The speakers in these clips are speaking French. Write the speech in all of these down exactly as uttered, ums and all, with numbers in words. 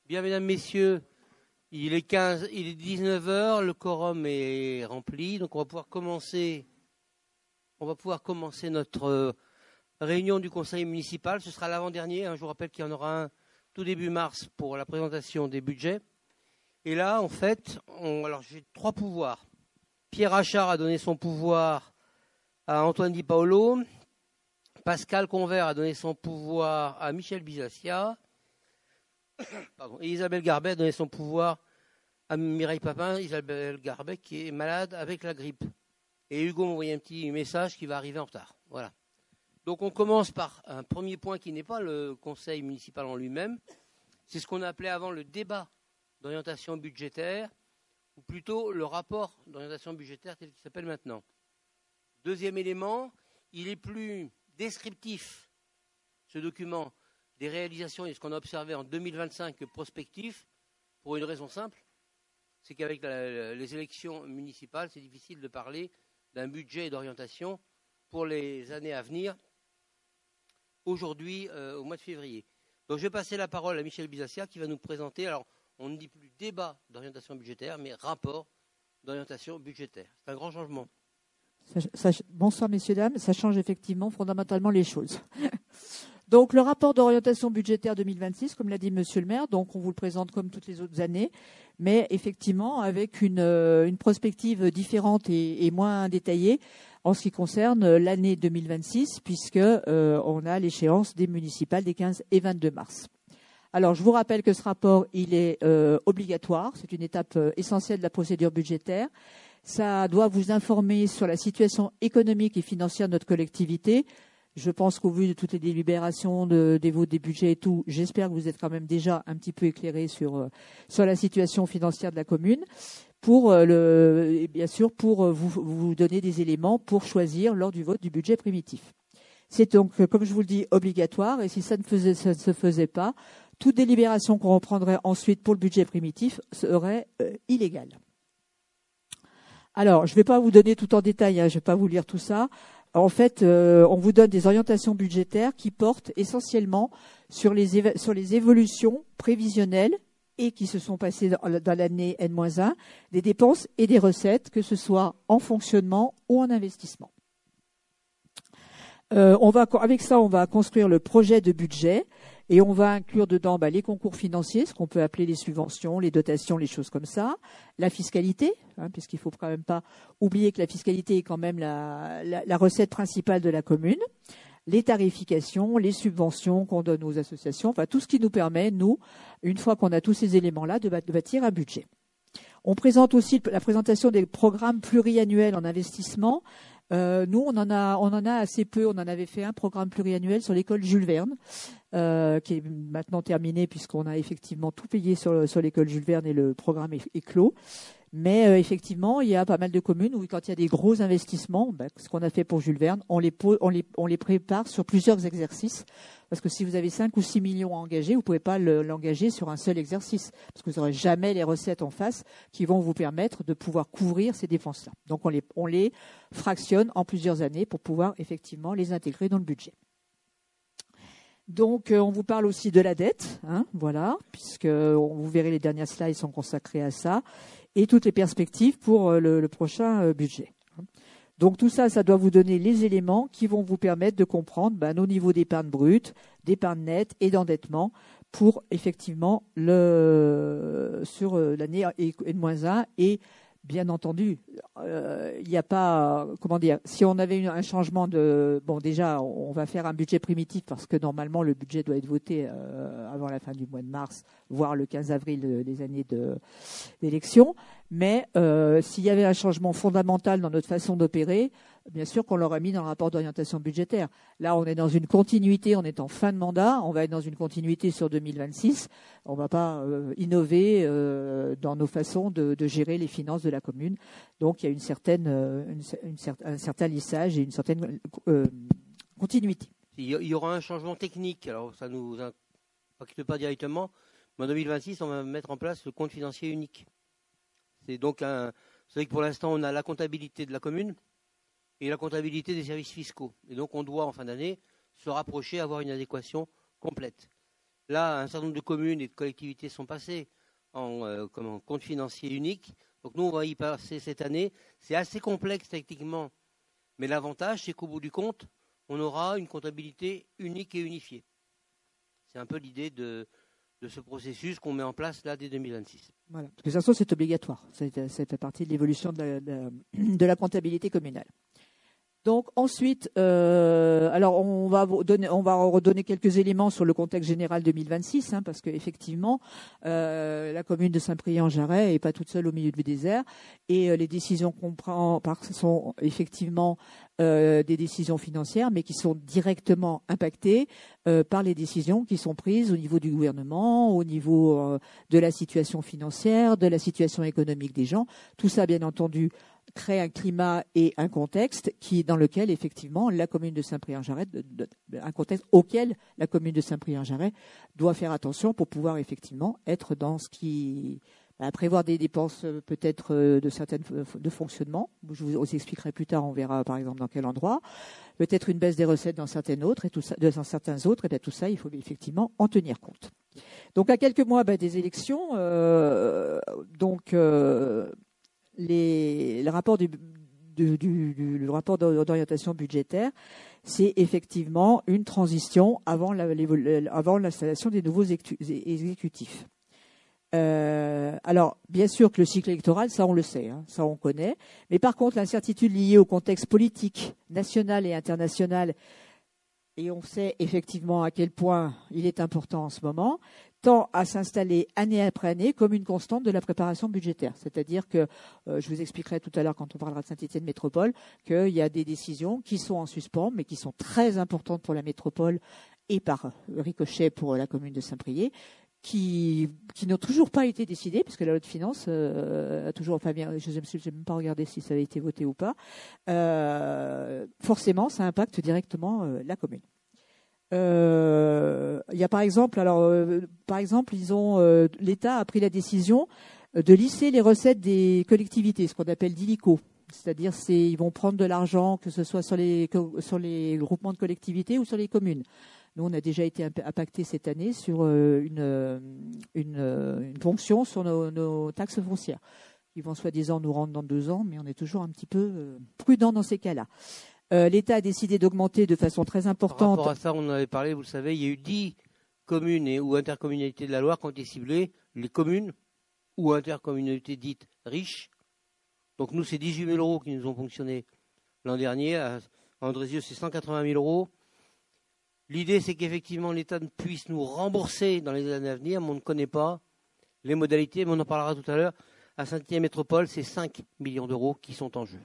Bien, mesdames, messieurs, il est quinze, il est dix-neuf heures, le quorum est rempli, donc on va pouvoir commencer, on va pouvoir commencer notre euh, réunion du conseil municipal. Ce sera l'avant-dernier, hein, je vous rappelle qu'il y en aura un tout début mars pour la présentation des budgets. Et là, en fait, on, alors j'ai trois pouvoirs. Pierre Achard a donné son pouvoir à Antoine Di Paolo, Pascal Convert a donné son pouvoir à Michel Bisaccia, Pardon. Et Isabelle Garbet a donné son pouvoir à Mireille Papin. Isabelle Garbet qui est malade avec la grippe. Et Hugo m'a envoyé un petit message qui va arriver en retard. Voilà. Donc on commence par un premier point qui n'est pas le conseil municipal en lui-même. C'est ce qu'on appelait avant le débat d'orientation budgétaire, ou plutôt le rapport d'orientation budgétaire tel qu'il s'appelle maintenant. Deuxième élément, il est plus descriptif, ce document, des réalisations et ce qu'on a observé en deux mille vingt-cinq prospectif, pour une raison simple, c'est qu'avec la, les élections municipales, c'est difficile de parler d'un budget et d'orientation pour les années à venir, aujourd'hui, euh, au mois de février. Donc je vais passer la parole à Michel Bisaccia qui va nous présenter, alors on ne dit plus débat d'orientation budgétaire, mais rapport d'orientation budgétaire. C'est un grand changement. Ça, ça, bonsoir messieurs, dames, ça change effectivement fondamentalement les choses. Donc, le rapport d'orientation budgétaire deux mille vingt-six, comme l'a dit monsieur le maire, donc on vous le présente comme toutes les autres années, mais effectivement avec une, euh, une prospective différente et, et moins détaillée en ce qui concerne l'année deux mille vingt-six, puisque euh, on a l'échéance des municipales des quinze et vingt-deux mars. Alors, je vous rappelle que ce rapport, il est euh, obligatoire, c'est une étape euh, essentielle de la procédure budgétaire. Ça doit vous informer sur la situation économique et financière de notre collectivité. Je pense qu'au vu de toutes les délibérations, de, des votes des budgets et tout, j'espère que vous êtes quand même déjà un petit peu éclairés sur, euh, sur la situation financière de la commune, pour euh, le, et bien sûr pour euh, vous, vous donner des éléments pour choisir lors du vote du budget primitif. C'est donc, comme je vous le dis, obligatoire, et si ça ne, faisait, ça ne se faisait pas, toute délibération qu'on reprendrait ensuite pour le budget primitif serait euh, illégale. Alors, je ne vais pas vous donner tout en détail, hein, je ne vais pas vous lire tout ça. En fait, euh, on vous donne des orientations budgétaires qui portent essentiellement sur les, éve- sur les évolutions prévisionnelles et qui se sont passées dans, dans l'année N moins un, des dépenses et des recettes, que ce soit en fonctionnement ou en investissement. Euh, on va, avec ça, on va construire le projet de budget et on va inclure dedans bah, les concours financiers, ce qu'on peut appeler les subventions, les dotations, les choses comme ça, la fiscalité, hein, puisqu'il ne faut quand même pas oublier que la fiscalité est quand même la, la, la recette principale de la commune, les tarifications, les subventions qu'on donne aux associations, enfin tout ce qui nous permet, nous, une fois qu'on a tous ces éléments-là, de bâtir un budget. On présente aussi la présentation des programmes pluriannuels en investissement. Euh, nous, on en a, on en a assez peu. On en avait fait un programme pluriannuel sur l'école Jules Verne, euh, qui est maintenant terminé puisqu'on a effectivement tout payé sur, sur l'école Jules Verne et le programme est, est clos. Mais euh, effectivement, il y a pas mal de communes où, quand il y a des gros investissements, ben, ce qu'on a fait pour Jules Verne, on les, on les, on les prépare sur plusieurs exercices. Parce que si vous avez cinq ou six millions à engager, vous ne pouvez pas le, l'engager sur un seul exercice. Parce que vous n'aurez jamais les recettes en face qui vont vous permettre de pouvoir couvrir ces dépenses-là. Donc on les, on les fractionne en plusieurs années pour pouvoir effectivement les intégrer dans le budget. Donc, euh, on vous parle aussi de la dette, hein, voilà, puisque on, vous verrez les dernières slides sont consacrées à ça, et toutes les perspectives pour euh, le, le prochain euh, budget. Donc, tout ça, ça doit vous donner les éléments qui vont vous permettre de comprendre ben, nos niveaux d'épargne brute, d'épargne nette et d'endettement pour effectivement le sur euh, l'année N moins un et bien entendu, il euh, n'y a pas, comment dire, si on avait une, un changement de, bon déjà, on va faire un budget primitif parce que normalement le budget doit être voté euh, avant la fin du mois de mars, voire le quinze avril euh, des années de, d'élection. Mais euh, s'il y avait un changement fondamental dans notre façon d'opérer, bien sûr qu'on l'aurait mis dans le rapport d'orientation budgétaire. Là, on est dans une continuité, on est en fin de mandat, on va être dans une continuité sur deux mille vingt-six. On ne va pas euh, innover euh, dans nos façons de, de gérer les finances de la commune. Donc, il y a une certaine, euh, une, une, un certain lissage et une certaine euh, continuité. Il y aura un changement technique, alors ça ne nous impacte pas directement, mais en deux mille vingt-six, on va mettre en place le compte financier unique. C'est donc un, vous savez que pour l'instant, on a la comptabilité de la commune et la comptabilité des services fiscaux. Et donc, on doit, en fin d'année, se rapprocher, avoir une adéquation complète. Là, un certain nombre de communes et de collectivités sont passées en, euh, comme en compte financier unique. Donc nous, on va y passer cette année. C'est assez complexe techniquement, mais l'avantage, c'est qu'au bout du compte, on aura une comptabilité unique et unifiée. C'est un peu l'idée de, de ce processus qu'on met en place là dès deux mille vingt-six. Voilà. Parce que de toute façon, c'est obligatoire. Ça fait partie de l'évolution de la, de, de la comptabilité communale. Donc ensuite, euh, alors on va donner, on va redonner quelques éléments sur le contexte général deux mille vingt-six, hein, parce qu'effectivement, euh, la commune de Saint-Priest-en-Jarret n'est pas toute seule au milieu du désert, et euh, les décisions qu'on prend sont effectivement euh, des décisions financières, mais qui sont directement impactées euh, par les décisions qui sont prises au niveau du gouvernement, au niveau euh, de la situation financière, de la situation économique des gens. Tout ça, bien entendu, crée un climat et un contexte qui, dans lequel, effectivement, la commune de Saint-Priest-en-Jarret, un contexte auquel la commune de Saint-Priest-en-Jarret doit faire attention pour pouvoir, effectivement, être dans ce qui... Bah, prévoir des dépenses peut-être de certaines de fonctionnement. Je vous expliquerai plus tard, on verra par exemple dans quel endroit. Peut-être une baisse des recettes dans certaines autres et tout ça, dans certains autres, et bien tout ça, il faut effectivement en tenir compte. Donc à quelques mois bah, des élections, euh, donc euh, les, le rapport du, du, du, du le rapport d'orientation budgétaire, c'est effectivement une transition avant, la, avant l'installation des nouveaux exécutifs. Euh, alors, bien sûr que le cycle électoral, ça on le sait, hein, ça on connaît. Mais par contre, l'incertitude liée au contexte politique national et international, et on sait effectivement à quel point il est important en ce moment, tend à s'installer année après année comme une constante de la préparation budgétaire. C'est-à-dire que, euh, je vous expliquerai tout à l'heure quand on parlera de Saint-Étienne Métropole, qu'il y a des décisions qui sont en suspens, mais qui sont très importantes pour la métropole et par ricochet pour la commune de Saint-Priest, qui, qui n'ont toujours pas été décidées, puisque la loi de finances euh, a toujours, enfin bien, je n'ai même pas regardé si ça avait été voté ou pas, euh, forcément, ça impacte directement euh, la commune. Euh, il y a par exemple, alors, euh, par exemple, ils ont, euh, l'État a pris la décision de lisser les recettes des collectivités, ce qu'on appelle d'illico. C'est-à-dire, c'est, ils vont prendre de l'argent, que ce soit sur les, sur les groupements de collectivités ou sur les communes. Nous, on a déjà été impacté cette année sur une, une, une ponction sur nos, nos taxes foncières. Ils vont soi-disant nous rendre dans deux ans, mais on est toujours un petit peu prudent dans ces cas-là. Euh, L'État a décidé d'augmenter de façon très importante. Par rapport à ça, on en avait parlé, vous le savez, il y a eu dix communes et, ou intercommunalités de la Loire qui ont été ciblées, les communes ou intercommunalités dites riches. Donc nous, c'est dix-huit mille euros qui nous ont fonctionné l'an dernier. À Andrézieux, c'est cent quatre-vingt mille euros. L'idée, c'est qu'effectivement, l'État puisse nous rembourser dans les années à venir, mais on ne connaît pas les modalités, mais on en parlera tout à l'heure. À Saint-Étienne Métropole, c'est cinq millions d'euros qui sont en jeu.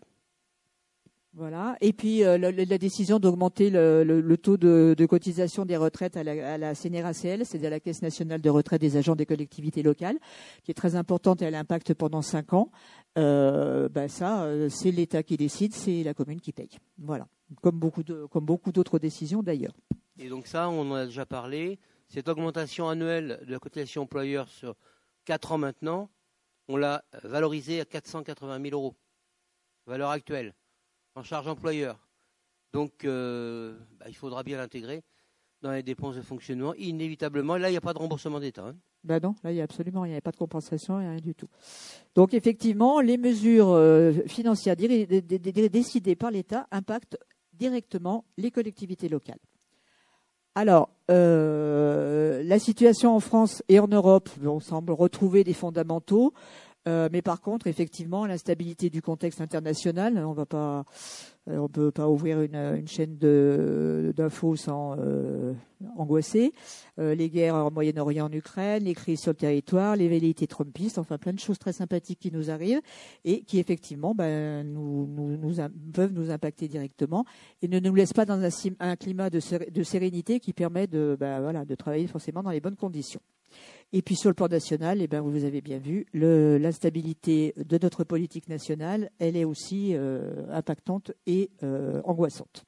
Voilà. Et puis, euh, la, la décision d'augmenter le, le, le taux de, de cotisation des retraites à la, à la C N R A C L, c'est-à-dire la Caisse nationale de retraite des agents des collectivités locales, qui est très importante et elle impacte pendant cinq ans. Euh, ben ça, c'est l'État qui décide, c'est la commune qui paye. Voilà. Comme beaucoup de, comme beaucoup d'autres décisions d'ailleurs. Et donc ça, on en a déjà parlé. Cette augmentation annuelle de la cotisation employeur sur quatre ans maintenant, on l'a valorisée à quatre cent quatre-vingt mille euros, valeur actuelle, en charge employeur. Donc, euh, bah, il faudra bien l'intégrer dans les dépenses de fonctionnement, inévitablement. Là, il n'y a pas de remboursement d'État. Hein. Ben non, là, il n'y a absolument rien. Il n'y a pas de compensation, rien du tout. Donc, effectivement, les mesures euh, financières dé- dé- dé- décidées par l'État impactent directement les collectivités locales. Alors, euh, la situation en France et en Europe, on semble retrouver des fondamentaux, euh, mais par contre, effectivement, l'instabilité du contexte international, on va pas, euh, on peut pas ouvrir une, une chaîne de, d'infos sans euh, angoisser. Euh, les guerres en Moyen-Orient, en Ukraine, les crises sur le territoire, les velléités trumpistes, enfin plein de choses très sympathiques qui nous arrivent et qui effectivement ben, nous, nous, nous peuvent nous impacter directement et ne nous laissent pas dans un, un climat de, de sérénité qui permet de, ben, voilà, de travailler forcément dans les bonnes conditions. Et puis sur le plan national, eh ben, vous avez bien vu, le, l'instabilité de notre politique nationale, elle est aussi euh, impactante et euh, angoissante.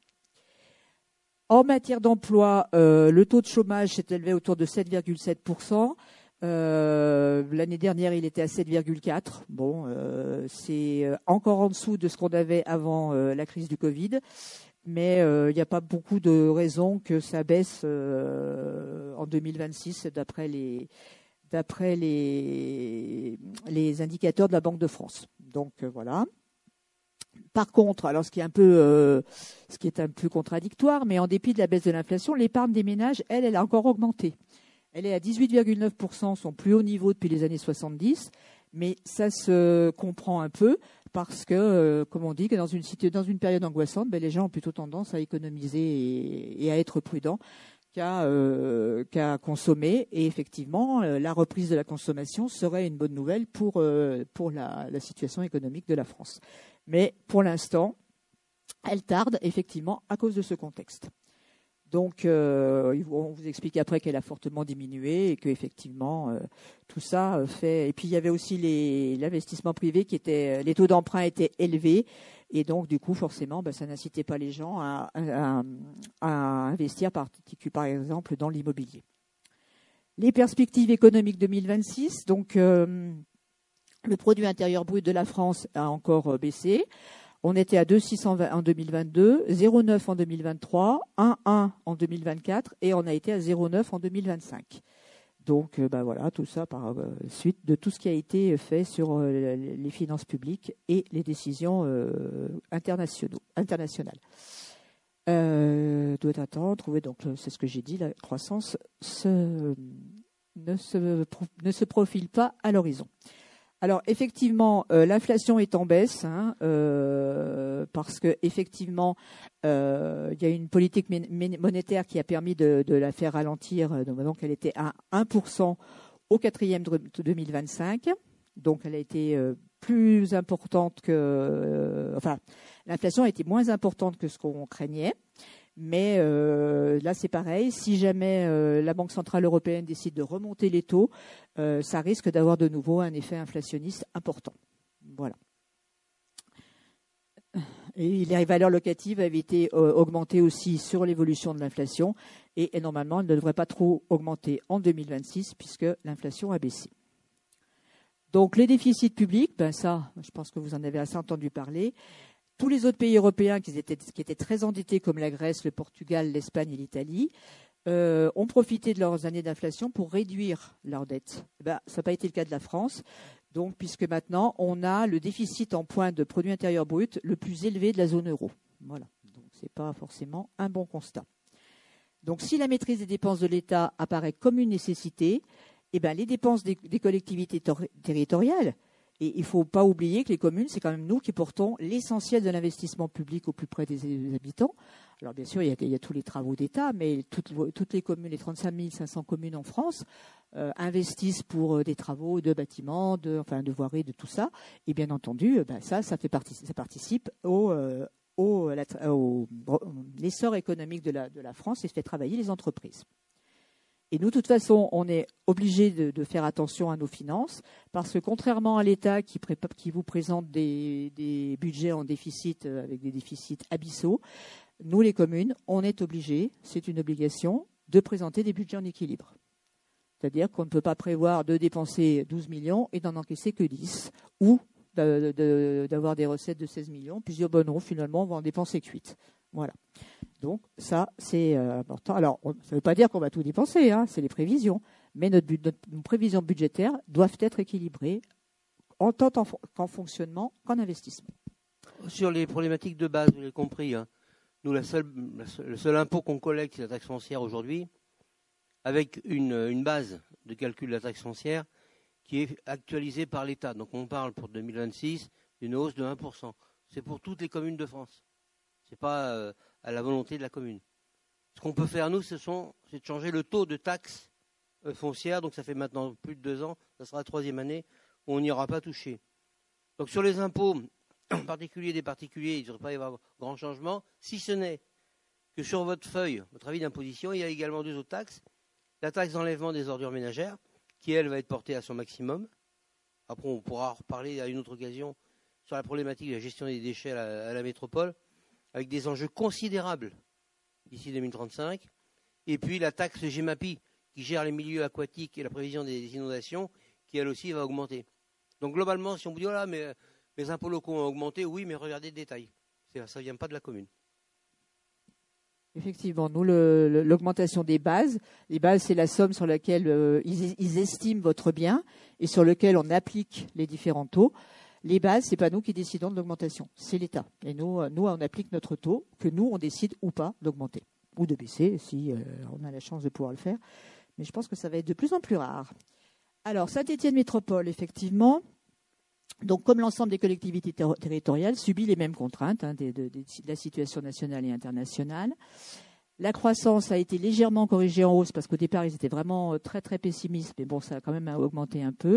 En matière d'emploi, euh, le taux de chômage s'est élevé autour de sept virgule sept pour cent. Euh, l'année dernière, il était à sept virgule quatre. Bon, euh, c'est encore en dessous de ce qu'on avait avant euh, la crise du Covid. mais euh, il n'y a pas beaucoup de raisons que ça baisse euh, en deux mille vingt-six, d'après les, d'après les, les indicateurs de la Banque de France. Donc euh, voilà. Par contre, alors ce qui est un peu, euh, ce qui est un peu contradictoire, mais en dépit de la baisse de l'inflation, l'épargne des ménages, elle, elle a encore augmenté. Elle est à dix-huit virgule neuf pour cent, son plus haut niveau depuis les années soixante-dix, mais ça se comprend un peu parce que, euh, comme on dit, que dans une, dans une période angoissante, ben, les gens ont plutôt tendance à économiser et, et à être prudents qu'à, euh, qu'à consommer. Et effectivement, euh, la reprise de la consommation serait une bonne nouvelle pour, euh, pour la, la situation économique de la France. Mais pour l'instant, elle tarde effectivement à cause de ce contexte. Donc, euh, on vous explique après qu'elle a fortement diminué et qu'effectivement, euh, tout ça euh, fait... Et puis, il y avait aussi les, l'investissement privé qui était... Les taux d'emprunt étaient élevés et donc, du coup, forcément, ben, ça n'incitait pas les gens à, à, à investir, par, par exemple, dans l'immobilier. Les perspectives économiques deux mille vingt-six, donc... Euh, le produit intérieur brut de la France a encore baissé. On était à deux virgule six cent vingt en deux mille vingt-deux, zéro virgule neuf en deux mille vingt-trois, un virgule un en deux mille vingt-quatre et on a été à zéro virgule neuf en deux mille vingt-cinq. Donc, ben voilà, tout ça par euh, suite de tout ce qui a été fait sur euh, les finances publiques et les décisions euh, internationaux, internationales. Euh, doit attendre, trouver, donc c'est ce que j'ai dit, la croissance se, ne, se, ne se profile pas à l'horizon. Alors effectivement, euh, l'inflation est en baisse hein, euh, parce que effectivement, euh, il y a une politique monétaire qui a permis de, de la faire ralentir. Donc elle était à un pour cent au quatrième de deux mille vingt-cinq. Donc elle a été euh, plus importante que, euh, enfin, l'inflation a été moins importante que ce qu'on craignait. Mais euh, là, c'est pareil. Si jamais euh, la Banque centrale européenne décide de remonter les taux, euh, ça risque d'avoir de nouveau un effet inflationniste important. Voilà. Et les valeurs locatives avaient été euh, augmentées aussi sur l'évolution de l'inflation et, et normalement, elles ne devraient pas trop augmenter en deux mille vingt-six puisque l'inflation a baissé. Donc, les déficits publics, ben ça, je pense que vous en avez assez entendu parler. Tous les autres pays européens qui étaient, qui étaient très endettés, comme la Grèce, le Portugal, l'Espagne et l'Italie, euh, ont profité de leurs années d'inflation pour réduire leurs dettes. Ben, ça n'a pas été le cas de la France, donc, puisque maintenant, on a le déficit en points de produit intérieur brut le plus élevé de la zone euro. Voilà. Donc, ce n'est pas forcément un bon constat. Donc, si la maîtrise des dépenses de l'État apparaît comme une nécessité, eh ben, les dépenses des, des collectivités ter- territoriales, et il ne faut pas oublier que les communes, c'est quand même nous qui portons l'essentiel de l'investissement public au plus près des habitants. Alors bien sûr, il y a, il y a tous les travaux d'État, mais toutes, toutes les communes, les trente-cinq mille cinq cents communes en France, euh, investissent pour euh, des travaux de bâtiments, de, enfin, de voiries, de tout ça. Et bien entendu, ben, ça, ça, fait partie, ça participe au, euh, au, la, au, au l'essor économique de la, de la France et fait travailler les entreprises. Et nous, de toute façon, on est obligé de, de faire attention à nos finances parce que contrairement à l'État qui, prépa- qui vous présente des, des budgets en déficit euh, avec des déficits abyssaux, nous, les communes, on est obligé, c'est une obligation, de présenter des budgets en équilibre. C'est-à-dire qu'on ne peut pas prévoir de dépenser douze millions et d'en encaisser que dix ou de, de, d'avoir des recettes de seize millions puis dire, bon non, finalement, on va en dépenser que huit. Voilà. Donc ça, c'est euh, important. Alors, on, ça ne veut pas dire qu'on va tout dépenser, hein, c'est les prévisions. Mais notre, but, notre, nos prévisions budgétaires doivent être équilibrées en tant en, qu'en fonctionnement qu'en investissement. Sur les problématiques de base, vous l'avez compris, hein, nous, la seule, la seule, le seul impôt qu'on collecte, c'est la taxe foncière aujourd'hui, avec une, une base de calcul de la taxe foncière qui est actualisée par l'État. Donc on parle pour deux mille vingt-six d'une hausse de un pour cent. C'est pour toutes les communes de France. Ce n'est pas euh, à la volonté de la commune. Ce qu'on peut faire, nous, ce sont, c'est de changer le taux de taxe euh, foncière. Donc ça fait maintenant plus de deux ans, ça sera la troisième année, où on n'y aura pas touché. Donc sur les impôts, en particulier des particuliers, il ne devrait pas y avoir grand changement, si ce n'est que sur votre feuille, votre avis d'imposition, il y a également deux autres taxes. La taxe d'enlèvement des ordures ménagères, qui, elle, va être portée à son maximum. Après, on pourra en reparler à une autre occasion sur la problématique de la gestion des déchets à la, à la métropole, avec des enjeux considérables d'ici deux mille trente-cinq. Et puis la taxe GEMAPI, qui gère les milieux aquatiques et la prévision des inondations, qui, elle aussi, va augmenter. Donc, globalement, si on vous dit, oh là, mais les impôts locaux ont augmenté, oui, mais regardez le détail. Ça ne vient pas de la commune. Effectivement, nous, le, le, l'augmentation des bases, les bases, c'est la somme sur laquelle euh, ils, ils estiment votre bien et sur lequel on applique les différents taux. Les bases, c'est pas nous qui décidons de l'augmentation, c'est l'État. Et nous, euh, nous, on applique notre taux que nous, on décide ou pas d'augmenter ou de baisser si euh, on a la chance de pouvoir le faire. Mais je pense que ça va être de plus en plus rare. Alors, Saint-Étienne Métropole, effectivement. Donc, comme l'ensemble des collectivités ter- territoriales, subit les mêmes contraintes hein, de, de, de, de la situation nationale et internationale. La croissance a été légèrement corrigée en hausse parce qu'au départ, ils étaient vraiment très, très pessimistes. Mais bon, ça a quand même augmenté un peu.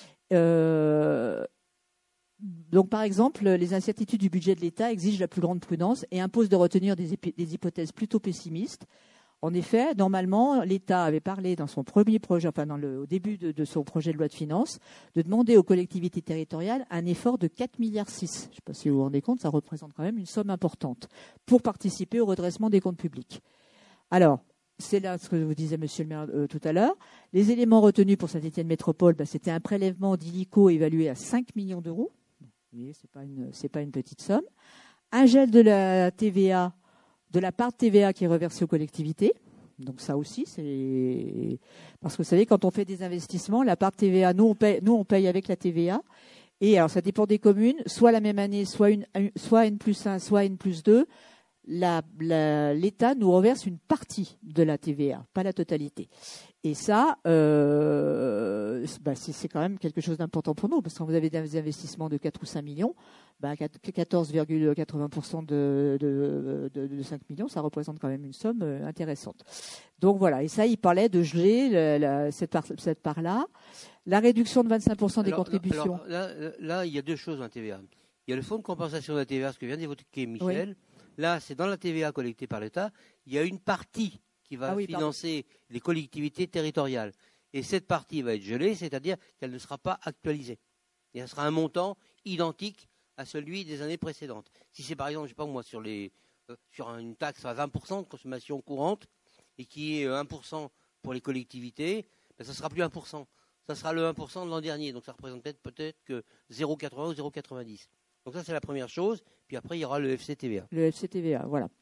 Euh, donc, par exemple, les incertitudes du budget de l'État exigent la plus grande prudence et imposent de retenir des, ép- des hypothèses plutôt pessimistes. En effet, normalement, l'État avait parlé dans son premier projet, enfin dans le, au début de, de son projet de loi de finances, de demander aux collectivités territoriales un effort de quatre virgule six milliards. Je ne sais pas si vous vous rendez compte, ça représente quand même une somme importante pour participer au redressement des comptes publics. Alors, c'est là ce que vous disait Monsieur le maire euh, tout à l'heure. Les éléments retenus pour Saint-Étienne Métropole, bah, c'était un prélèvement d'illico évalué à cinq millions d'euros. Vous voyez, c'est pas une, c'est pas une petite somme. Un gel de la T V A. De la part de T V A qui est reversée aux collectivités. Donc ça aussi, c'est parce que vous savez, quand on fait des investissements, la part de T V A, nous on paye, nous on paye avec la T V A. Et alors ça dépend des communes, soit la même année, soit une, soit N plus un, soit N plus deux. La, la, L'État nous reverse une partie de la T V A, pas la totalité. Et ça, euh, bah c'est, c'est quand même quelque chose d'important pour nous, parce que quand vous avez des investissements de quatre ou cinq millions, bah quatorze virgule quatre-vingts pour cent de, de, de, de cinq millions, ça représente quand même une somme intéressante. Donc voilà, et ça, il parlait de geler la, la, cette, part, cette part-là. La réduction de vingt-cinq pour cent des alors, contributions. Alors, là, là, il y a deux choses dans la T V A. Il y a le fonds de compensation de la T V A, ce que vient d'évoquer Michel. Oui. Là, c'est dans la T V A collectée par l'État. Il y a une partie qui va ah oui, financer pardon. les collectivités territoriales. Et cette partie va être gelée, c'est-à-dire qu'elle ne sera pas actualisée. Et elle sera un montant identique à celui des années précédentes. Si c'est par exemple, je sais pas moi, sur, les, euh, sur une taxe à vingt pour cent de consommation courante et qui est un pour cent pour les collectivités, ben ça ne sera plus un pour cent. Ça sera le un pour cent de l'an dernier. Donc ça représente peut-être, peut-être que zéro virgule quatre-vingts ou zéro virgule quatre-vingt-dix. Donc ça, c'est la première chose. Puis après, il y aura le F C T V A. Le F C T V A, voilà.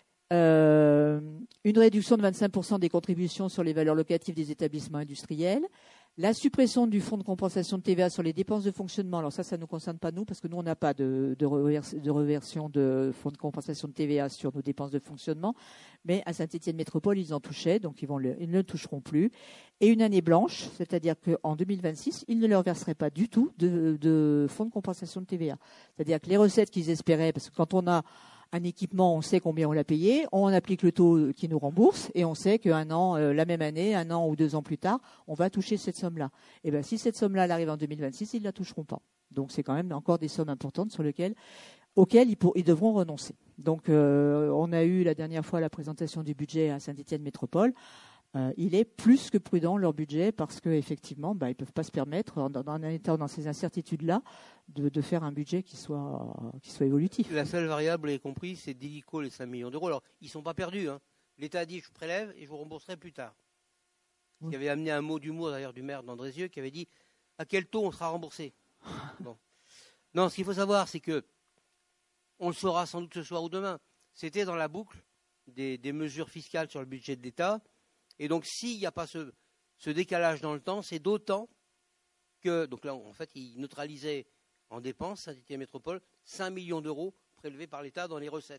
Euh, une réduction de vingt-cinq pour cent des contributions sur les valeurs locatives des établissements industriels. La suppression du fonds de compensation de T V A sur les dépenses de fonctionnement. Alors ça, ça ne nous concerne pas nous, parce que nous, on n'a pas de, de, revers, de reversion de fonds de compensation de T V A sur nos dépenses de fonctionnement. Mais à Saint-Étienne Métropole, ils en touchaient, donc ils, vont le, ils ne le toucheront plus. Et une année blanche, c'est-à-dire qu'en deux mille vingt-six, ils ne leur verseraient pas du tout de, de fonds de compensation de T V A. C'est-à-dire que les recettes qu'ils espéraient, parce que quand on a un équipement, on sait combien on l'a payé, on applique le taux qui nous rembourse et on sait qu'un an, euh, la même année, un an ou deux ans plus tard, on va toucher cette somme-là. Et bien, si cette somme-là elle arrive en deux mille vingt-six, ils ne la toucheront pas. Donc, c'est quand même encore des sommes importantes sur lesquelles, auxquelles ils, pour, ils devront renoncer. Donc, euh, on a eu la dernière fois la présentation du budget à Saint-Étienne Métropole. Euh, il est plus que prudent leur budget parce qu'effectivement, bah, ils ne peuvent pas se permettre, en, en étant dans ces incertitudes-là, de, de faire un budget qui soit, qui soit évolutif. La seule variable, vous l'avez compris, c'est d'illico les cinq millions d'euros. Alors, ils ne sont pas perdus. Hein. L'État a dit, je prélève et je vous rembourserai plus tard. Oui. Ce qui avait amené un mot d'humour d'ailleurs du maire d'Andrézieux qui avait dit, à quel taux on sera remboursé. Bon. Non, ce qu'il faut savoir, c'est que on le saura sans doute ce soir ou demain. C'était dans la boucle des, des mesures fiscales sur le budget de l'État. Et donc, s'il n'y a pas ce, ce décalage dans le temps, c'est d'autant que, donc là, en fait, il neutralisait en dépenses, Saint-Étienne Métropole, cinq millions d'euros prélevés par l'État dans les recettes.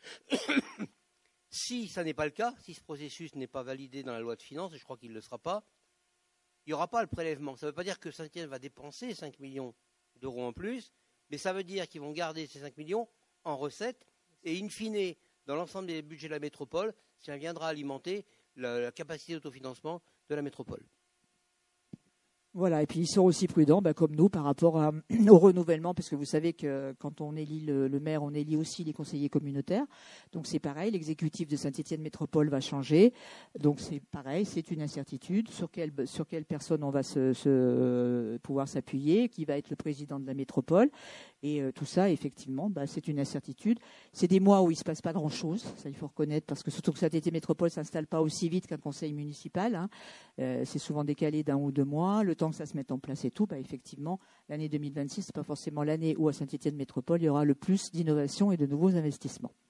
Si ça n'est pas le cas, si ce processus n'est pas validé dans la loi de finances, et je crois qu'il ne le sera pas, il n'y aura pas le prélèvement. Ça ne veut pas dire que Saint-Étienne va dépenser cinq millions d'euros en plus, mais ça veut dire qu'ils vont garder ces cinq millions en recettes, et in fine, dans l'ensemble des budgets de la métropole, ça viendra alimenter La, la capacité d'autofinancement de la métropole. Voilà, et puis ils sont aussi prudents, bah, comme nous, par rapport à, au renouvellement, parce que vous savez que quand on élit le, le maire, on élit aussi les conseillers communautaires. Donc c'est pareil, l'exécutif de Saint-Étienne Métropole va changer. Donc c'est pareil, c'est une incertitude sur quelle, sur quelle personne on va se, se, pouvoir s'appuyer, qui va être le président de la métropole. Et euh, tout ça, effectivement, bah, c'est une incertitude. C'est des mois où il ne se passe pas grand-chose, ça il faut reconnaître, parce que surtout que Saint-Étienne Métropole ne s'installe pas aussi vite qu'un conseil municipal. Hein. Euh, c'est souvent décalé d'un ou deux mois. Le temps que ça se mette en place et tout, bah, effectivement, l'année deux mille vingt-six, ce n'est pas forcément l'année où à Saint-Étienne Métropole, il y aura le plus d'innovation et de nouveaux investissements.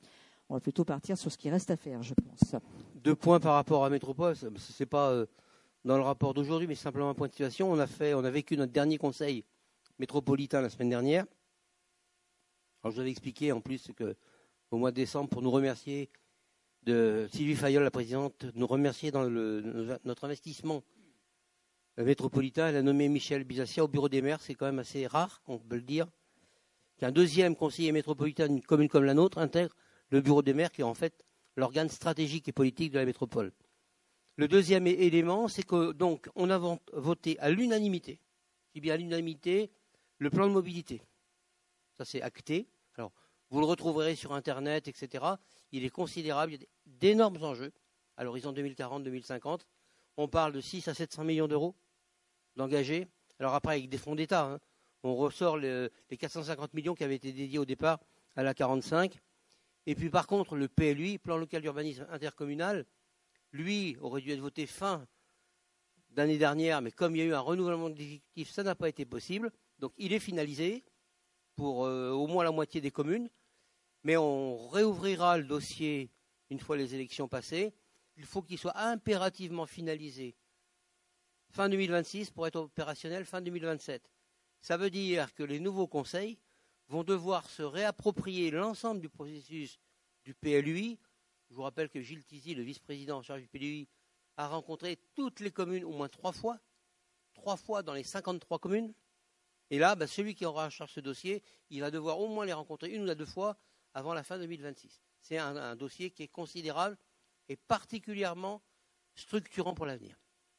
On va plutôt partir sur ce qui reste à faire, je pense. Deux points par rapport à Métropole. Ce n'est pas euh, dans le rapport d'aujourd'hui, mais simplement un point de situation. On a, fait, on a vécu notre dernier conseil métropolitain la semaine dernière. Alors, je vous avais expliqué en plus qu'au mois de décembre, pour nous remercier de Sylvie Fayol, la présidente, nous remercier dans le, notre investissement métropolitain. Elle a nommé Michel Bizassia au bureau des maires. C'est quand même assez rare, on peut le dire, qu'un deuxième conseiller métropolitain d'une commune comme la nôtre intègre le bureau des maires, qui est en fait l'organe stratégique et politique de la métropole. Le deuxième élément, c'est que donc on a voté à l'unanimité, je dis bien à l'unanimité, le plan de mobilité. Ça, c'est acté. Alors, vous le retrouverez sur Internet, et cetera. Il est considérable, il y a d'énormes enjeux à l'horizon deux mille quarante deux mille cinquante. On parle de six à sept cents millions d'euros d'engagés. Alors après, avec des fonds d'État, hein, on ressort le, les quatre cent cinquante millions qui avaient été dédiés au départ à la quarante-cinq. Et puis par contre, le P L U I, plan local d'urbanisme intercommunal, lui, aurait dû être voté fin d'année dernière, mais comme il y a eu un renouvellement de l'effectif, ça n'a pas été possible. Donc il est finalisé pour euh, au moins la moitié des communes, mais on réouvrira le dossier une fois les élections passées. Il faut qu'il soit impérativement finalisé fin deux mille vingt-six pour être opérationnel fin deux mille vingt-sept. Ça veut dire que les nouveaux conseils vont devoir se réapproprier l'ensemble du processus du P L U I. Je vous rappelle que Gilles Tizy, le vice-président en charge du P L U I, a rencontré toutes les communes au moins trois fois, trois fois dans les cinquante-trois communes. Et là, bah, celui qui aura en charge ce dossier, il va devoir au moins les rencontrer une ou deux fois avant la fin deux mille vingt-six. C'est un, un dossier qui est considérable et particulièrement structurant pour l'avenir.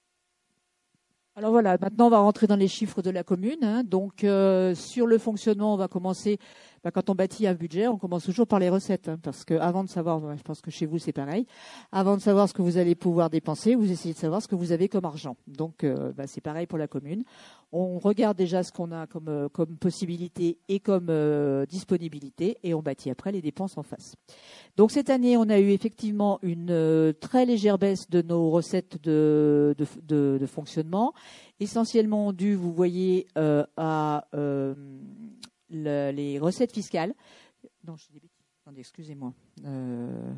Alors voilà, maintenant on va rentrer dans les chiffres de la commune. Hein. Donc euh, sur le fonctionnement, on va commencer, bah, quand on bâtit un budget, on commence toujours par les recettes. Hein, parce que avant de savoir, je pense que chez vous c'est pareil, avant de savoir ce que vous allez pouvoir dépenser, vous essayez de savoir ce que vous avez comme argent. Donc euh, bah, c'est pareil pour la commune. On regarde déjà ce qu'on a comme, euh, comme possibilité et comme euh, disponibilité et on bâtit après les dépenses en face. Donc cette année, on a eu effectivement une euh, très légère baisse de nos recettes de, de, de, de fonctionnement, essentiellement due, vous voyez, euh, à euh, le, les recettes fiscales. Non, je dis des bêtises. Attendez, excusez-moi. Euh,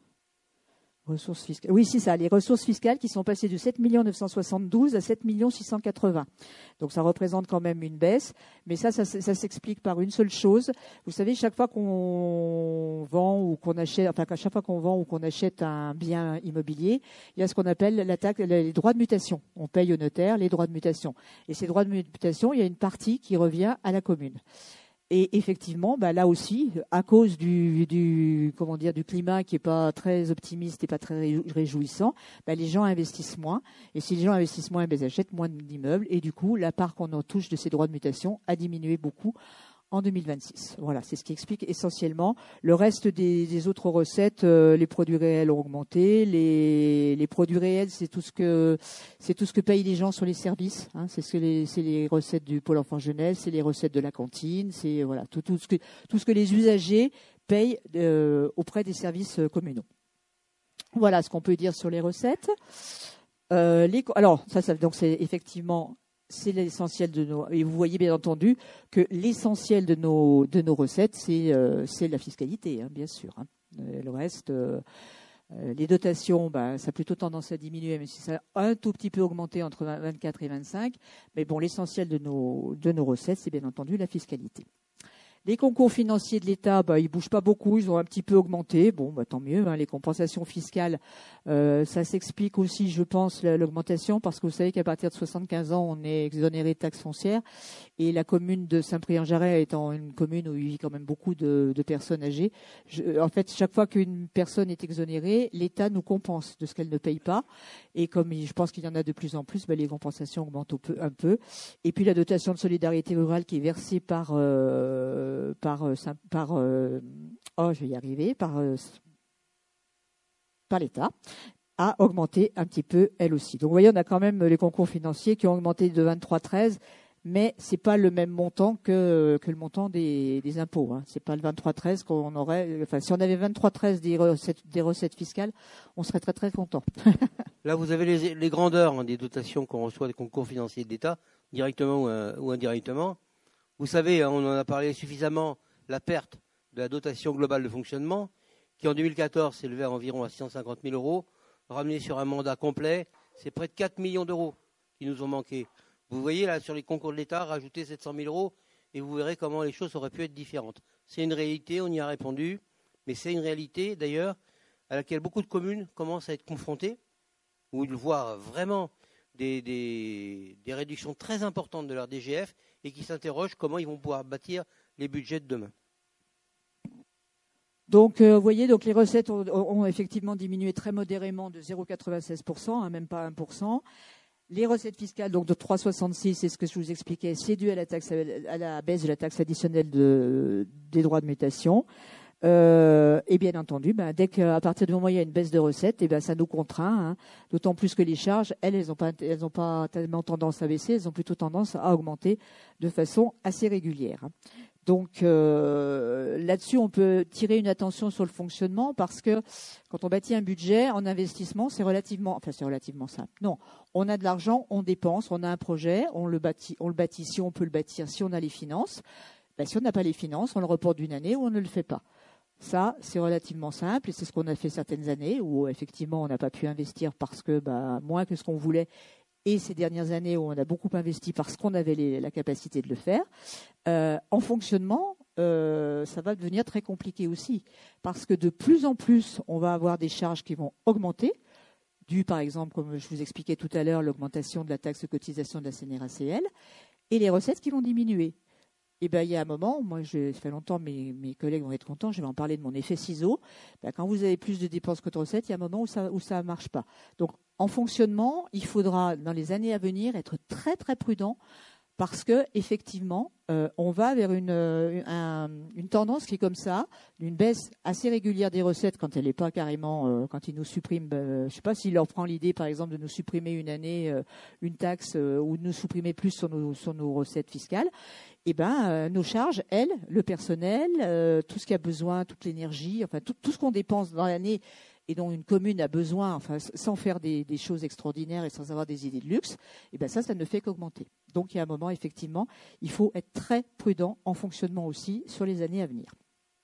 ressources fiscales. Oui, c'est ça, les ressources fiscales qui sont passées de sept millions neuf cent soixante-douze à sept millions six cent quatre-vingts. Donc ça représente quand même une baisse, mais ça, ça, ça s'explique par une seule chose. Vous savez, chaque fois qu'on vend ou qu'on achète, enfin chaque fois qu'on vend ou qu'on achète un bien immobilier, il y a ce qu'on appelle la taxe, les droits de mutation. On paye au notaire les droits de mutation. Et ces droits de mutation, il y a une partie qui revient à la commune. Et effectivement, bah là aussi, à cause du, du comment dire du climat qui est pas très optimiste et pas très réjouissant, bah les gens investissent moins. Et si les gens investissent moins, bah ils achètent moins d'immeubles. Et du coup, la part qu'on en touche de ces droits de mutation a diminué beaucoup en deux mille vingt-six. Voilà, c'est ce qui explique essentiellement. Le reste des, des autres recettes, euh, les produits réels ont augmenté. Les, les produits réels, c'est tout ce que c'est tout ce que payent les gens sur les services. Hein, c'est ce que les, c'est les recettes du pôle enfant jeunesse, c'est les recettes de la cantine, c'est voilà tout, tout ce que tout ce que les usagers payent euh, auprès des services communaux. Voilà ce qu'on peut dire sur les recettes. Euh, les, alors ça, ça donc c'est effectivement c'est l'essentiel de nos. Et vous voyez bien entendu que l'essentiel de nos de nos recettes, c'est euh, c'est la fiscalité, hein, bien sûr. Hein. Le reste, euh, les dotations, bah, ça a plutôt tendance à diminuer, même si ça a un tout petit peu augmenté entre vingt-quatre et vingt-cinq. Mais bon, l'essentiel de nos de nos recettes, c'est bien entendu la fiscalité. Les concours financiers de l'État, bah, ils bougent pas beaucoup, ils ont un petit peu augmenté. Bon, bah, tant mieux. Hein, les compensations fiscales, euh, ça s'explique aussi, je pense, l'augmentation, parce que vous savez qu'à partir de soixante-quinze ans, on est exonéré de taxes foncières. Et la commune de Saint-Prix-en-Jarret étant une commune où il vit quand même beaucoup de, de personnes âgées, je, en fait, chaque fois qu'une personne est exonérée, l'État nous compense de ce qu'elle ne paye pas. Et comme je pense qu'il y en a de plus en plus, bah, les compensations augmentent un peu, un peu. Et puis la dotation de solidarité rurale qui est versée par euh, par par euh, oh je vais y arriver par euh, par l'État a augmenté un petit peu elle aussi. Donc vous voyez, on a quand même les concours financiers qui ont augmenté de vingt-trois à treize, mais c'est pas le même montant que que le montant des des impôts. Hein. C'est pas le vingt-trois à treize qu'on aurait. Enfin, si on avait vingt-trois à treize des recettes des recettes fiscales, on serait très très content. Là, vous avez les, les grandeurs hein, des dotations qu'on reçoit des concours financiers de l'État, directement ou, euh, ou indirectement. Vous savez, on en a parlé suffisamment, la perte de la dotation globale de fonctionnement, qui en deux mille quatorze s'élevait à environ à six cent cinquante mille euros, ramené sur un mandat complet, c'est près de quatre millions d'euros qui nous ont manqué. Vous voyez là sur les concours de l'État, rajouter sept cent mille euros et vous verrez comment les choses auraient pu être différentes. C'est une réalité, on y a répondu, mais c'est une réalité d'ailleurs à laquelle beaucoup de communes commencent à être confrontées, où ils voient vraiment des, des, des réductions très importantes de leur D G F et qui s'interrogent comment ils vont pouvoir bâtir les budgets de demain. Donc, euh, vous voyez, donc les recettes ont, ont effectivement diminué très modérément de zéro virgule quatre-vingt-seize pour cent, hein, même pas un pour cent. Les recettes fiscales, donc de trois virgule soixante-six, c'est ce que je vous expliquais, c'est dû à la, taxe, à la baisse de la taxe additionnelle de, des droits de mutation. Euh, et bien entendu, ben, dès qu'à partir du moment où il y a une baisse de recettes, et ben, ça nous contraint, hein, d'autant plus que les charges, elles, elles n'ont pas, elles n'ont pas tellement tendance à baisser, elles ont plutôt tendance à augmenter de façon assez régulière. Hein. Donc euh, là-dessus, on peut tirer une attention sur le fonctionnement parce que quand on bâtit un budget en investissement, c'est relativement, enfin c'est relativement simple. Non, on a de l'argent, on dépense, on a un projet, on le bâtit, on le bâtit si on peut le bâtir, si on a les finances. Ben, si on n'a pas les finances, on le reporte d'une année ou on ne le fait pas. Ça, c'est relativement simple et c'est ce qu'on a fait certaines années où effectivement on n'a pas pu investir parce que ben, moins que ce qu'on voulait. Et ces dernières années où on a beaucoup investi parce qu'on avait les, la capacité de le faire, euh, en fonctionnement, euh, ça va devenir très compliqué aussi. Parce que de plus en plus, on va avoir des charges qui vont augmenter, dû par exemple, comme je vous expliquais tout à l'heure, l'augmentation de la taxe de cotisation de la C N R A C L, et les recettes qui vont diminuer. Et ben, il y a un moment, moi, je, ça fait longtemps, mes, mes collègues vont être contents, je vais en parler de mon effet ciseau. Ben, quand vous avez plus de dépenses que de recettes, il y a un moment où ça où ça marche pas. Donc, en fonctionnement, il faudra, dans les années à venir, être très, très prudent parce que effectivement, euh, on va vers une, un, une tendance qui est comme ça, d'une baisse assez régulière des recettes quand elle n'est pas carrément, euh, quand ils nous suppriment, euh, je ne sais pas s'il leur prend l'idée, par exemple, de nous supprimer une année euh, une taxe euh, ou de nous supprimer plus sur nos, sur nos recettes fiscales. Eh ben, euh, nos charges, elles, le personnel, euh, tout ce qui a besoin, toute l'énergie, enfin tout, tout ce qu'on dépense dans l'année et dont une commune a besoin, enfin sans faire des, des choses extraordinaires et sans avoir des idées de luxe, eh ben ça, ça ne fait qu'augmenter. Donc il y a un moment, effectivement, il faut être très prudent en fonctionnement aussi sur les années à venir.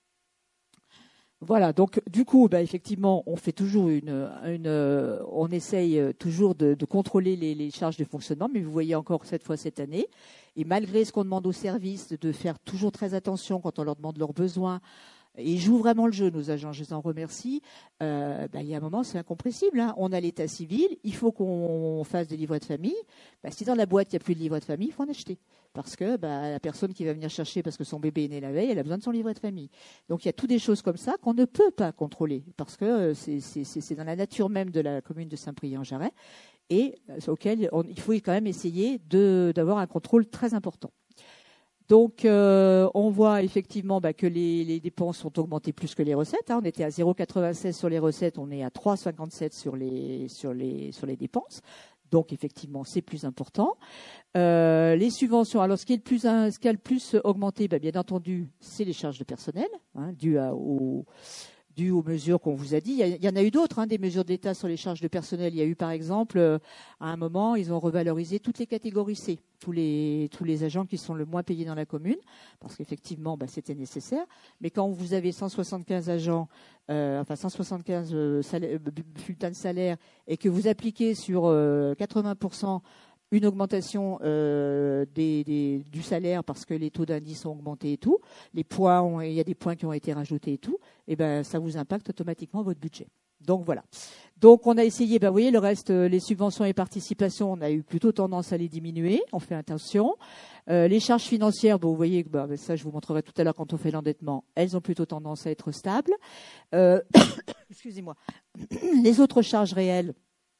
Voilà, donc du coup, bah, effectivement, on fait toujours une, une euh, on essaye toujours de, de contrôler les, les charges de fonctionnement, mais vous voyez encore cette fois cette année, et malgré ce qu'on demande aux services de faire toujours très attention quand on leur demande leurs besoins, et ils jouent vraiment le jeu, nos agents, je les en remercie. Euh, bah, il y a un moment, c'est incompressible. Hein. On a l'état civil, il faut qu'on fasse des livrets de famille. Bah, si dans la boîte, il n'y a plus de livret de famille, il faut en acheter. Parce que bah, la personne qui va venir chercher parce que son bébé est né la veille, elle a besoin de son livret de famille. Donc il y a toutes des choses comme ça qu'on ne peut pas contrôler parce que c'est, c'est, c'est dans la nature même de la commune de Saint-Priest-en-Jarret et auquel on, il faut quand même essayer de, d'avoir un contrôle très important. Donc, euh, on voit effectivement bah, que les, les dépenses ont augmenté plus que les recettes. Hein. On était à zéro virgule quatre-vingt-seize sur les recettes, on est à trois virgule cinquante-sept sur les, sur les, sur les dépenses. Donc, effectivement, c'est plus important. Euh, les subventions, alors ce qui, est le plus, ce qui a le plus augmenté, bah, bien entendu, c'est les charges de personnel, hein, dues à, au... dû aux mesures qu'on vous a dit. Il y, y en a eu d'autres, hein, des mesures de l'État sur les charges de personnel. Il y a eu, par exemple, euh, à un moment, ils ont revalorisé toutes les catégories C, tous les, tous les agents qui sont le moins payés dans la commune, parce qu'effectivement, bah, c'était nécessaire. Mais quand vous avez cent soixante-quinze agents, euh, enfin cent soixante-quinze euh, salaires, bulletins de salaire, et que vous appliquez sur euh, quatre-vingts pour cent une augmentation euh, des, des, du salaire parce que les taux d'indice ont augmenté et tout, les points ont, il y a des points qui ont été rajoutés et tout, et ben ça vous impacte automatiquement votre budget. Donc voilà. Donc on a essayé, ben vous voyez le reste, les subventions et participations, on a eu plutôt tendance à les diminuer, on fait attention. Euh, les charges financières, ben, vous voyez, ben, ça je vous montrerai tout à l'heure quand on fait l'endettement, elles ont plutôt tendance à être stables. Euh, excusez-moi. Les autres charges réelles,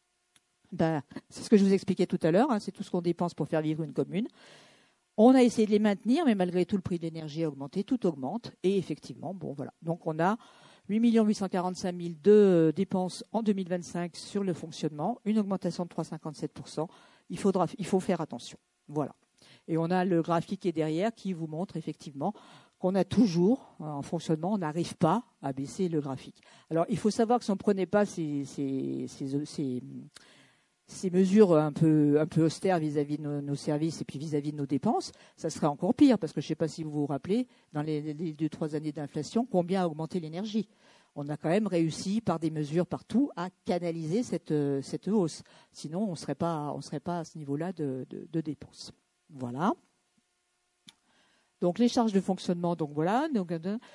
ben, c'est ce que je vous expliquais tout à l'heure, hein, c'est tout ce qu'on dépense pour faire vivre une commune. On a essayé de les maintenir, mais malgré tout, le prix de l'énergie a augmenté, tout augmente. Et effectivement, bon voilà. Donc on a huit millions huit cent quarante-cinq mille de dépenses en deux mille vingt-cinq sur le fonctionnement, une augmentation de trois virgule cinquante-sept pour cent. Il faudra, il faut faire attention. Voilà. Et on a le graphique qui est derrière qui vous montre effectivement qu'on a toujours, en fonctionnement, on n'arrive pas à baisser le graphique. Alors il faut savoir que si on ne prenait pas ces, ces, ces, ces ces mesures un peu, un peu austères vis-à-vis de nos, nos services et puis vis-à-vis de nos dépenses, ça serait encore pire parce que je ne sais pas si vous vous rappelez, dans les, les deux, trois années d'inflation, combien a augmenté l'énergie. on a quand même réussi par des mesures partout à canaliser cette, euh, cette hausse. Sinon, on ne serait pas, on serait pas à ce niveau-là de, de, de dépenses. Voilà. Donc les charges de fonctionnement, donc voilà. Donc,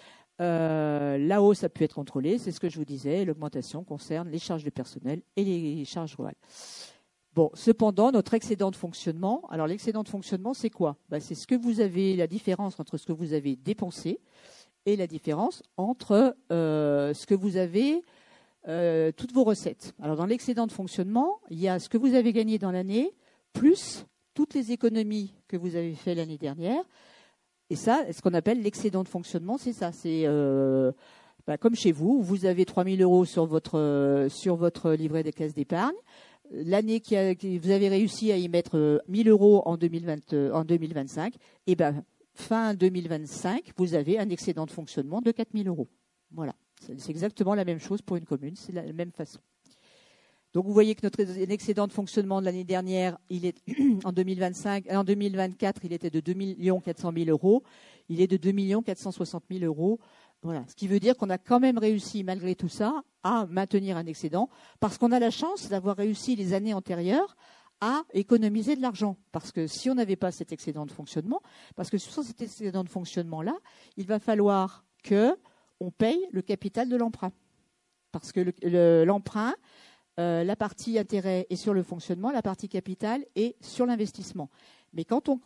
euh, la hausse a pu être contrôlée, c'est ce que je vous disais. L'augmentation concerne les charges de personnel et les charges globales. Bon, cependant, notre excédent de fonctionnement, alors l'excédent de fonctionnement, c'est quoi? Ben, c'est ce que vous avez, la différence entre ce que vous avez dépensé et la différence entre euh, ce que vous avez, euh, toutes vos recettes. Alors, dans l'excédent de fonctionnement, il y a ce que vous avez gagné dans l'année, plus toutes les économies que vous avez fait l'année dernière. Et ça, ce qu'on appelle l'excédent de fonctionnement, c'est ça. C'est euh, ben, comme chez vous, vous avez trois mille euros sur votre, euh, sur votre livret des caisses d'épargne. L'année qui a, qui, vous avez réussi à y mettre euh, mille euros en, deux mille vingt, euh, en deux mille vingt-cinq, et ben fin deux mille vingt-cinq, vous avez un excédent de fonctionnement de quatre mille euros. Voilà, c'est, c'est exactement la même chose pour une commune, c'est la même façon. Donc vous voyez que notre excédent de fonctionnement de l'année dernière, il est en deux mille vingt-cinq, en deux mille vingt-quatre, il était de deux millions quatre cent mille euros, il est de deux millions quatre cent soixante mille euros. Voilà, ce qui veut dire qu'on a quand même réussi, malgré tout ça, à maintenir un excédent, parce qu'on a la chance d'avoir réussi les années antérieures à économiser de l'argent. Parce que si on n'avait pas cet excédent de fonctionnement, parce que sur cet excédent de fonctionnement-là, il va falloir qu'on paye le capital de l'emprunt. Parce que le, le, l'emprunt, euh, la partie intérêt est sur le fonctionnement, la partie capital est sur l'investissement. Mais quand on,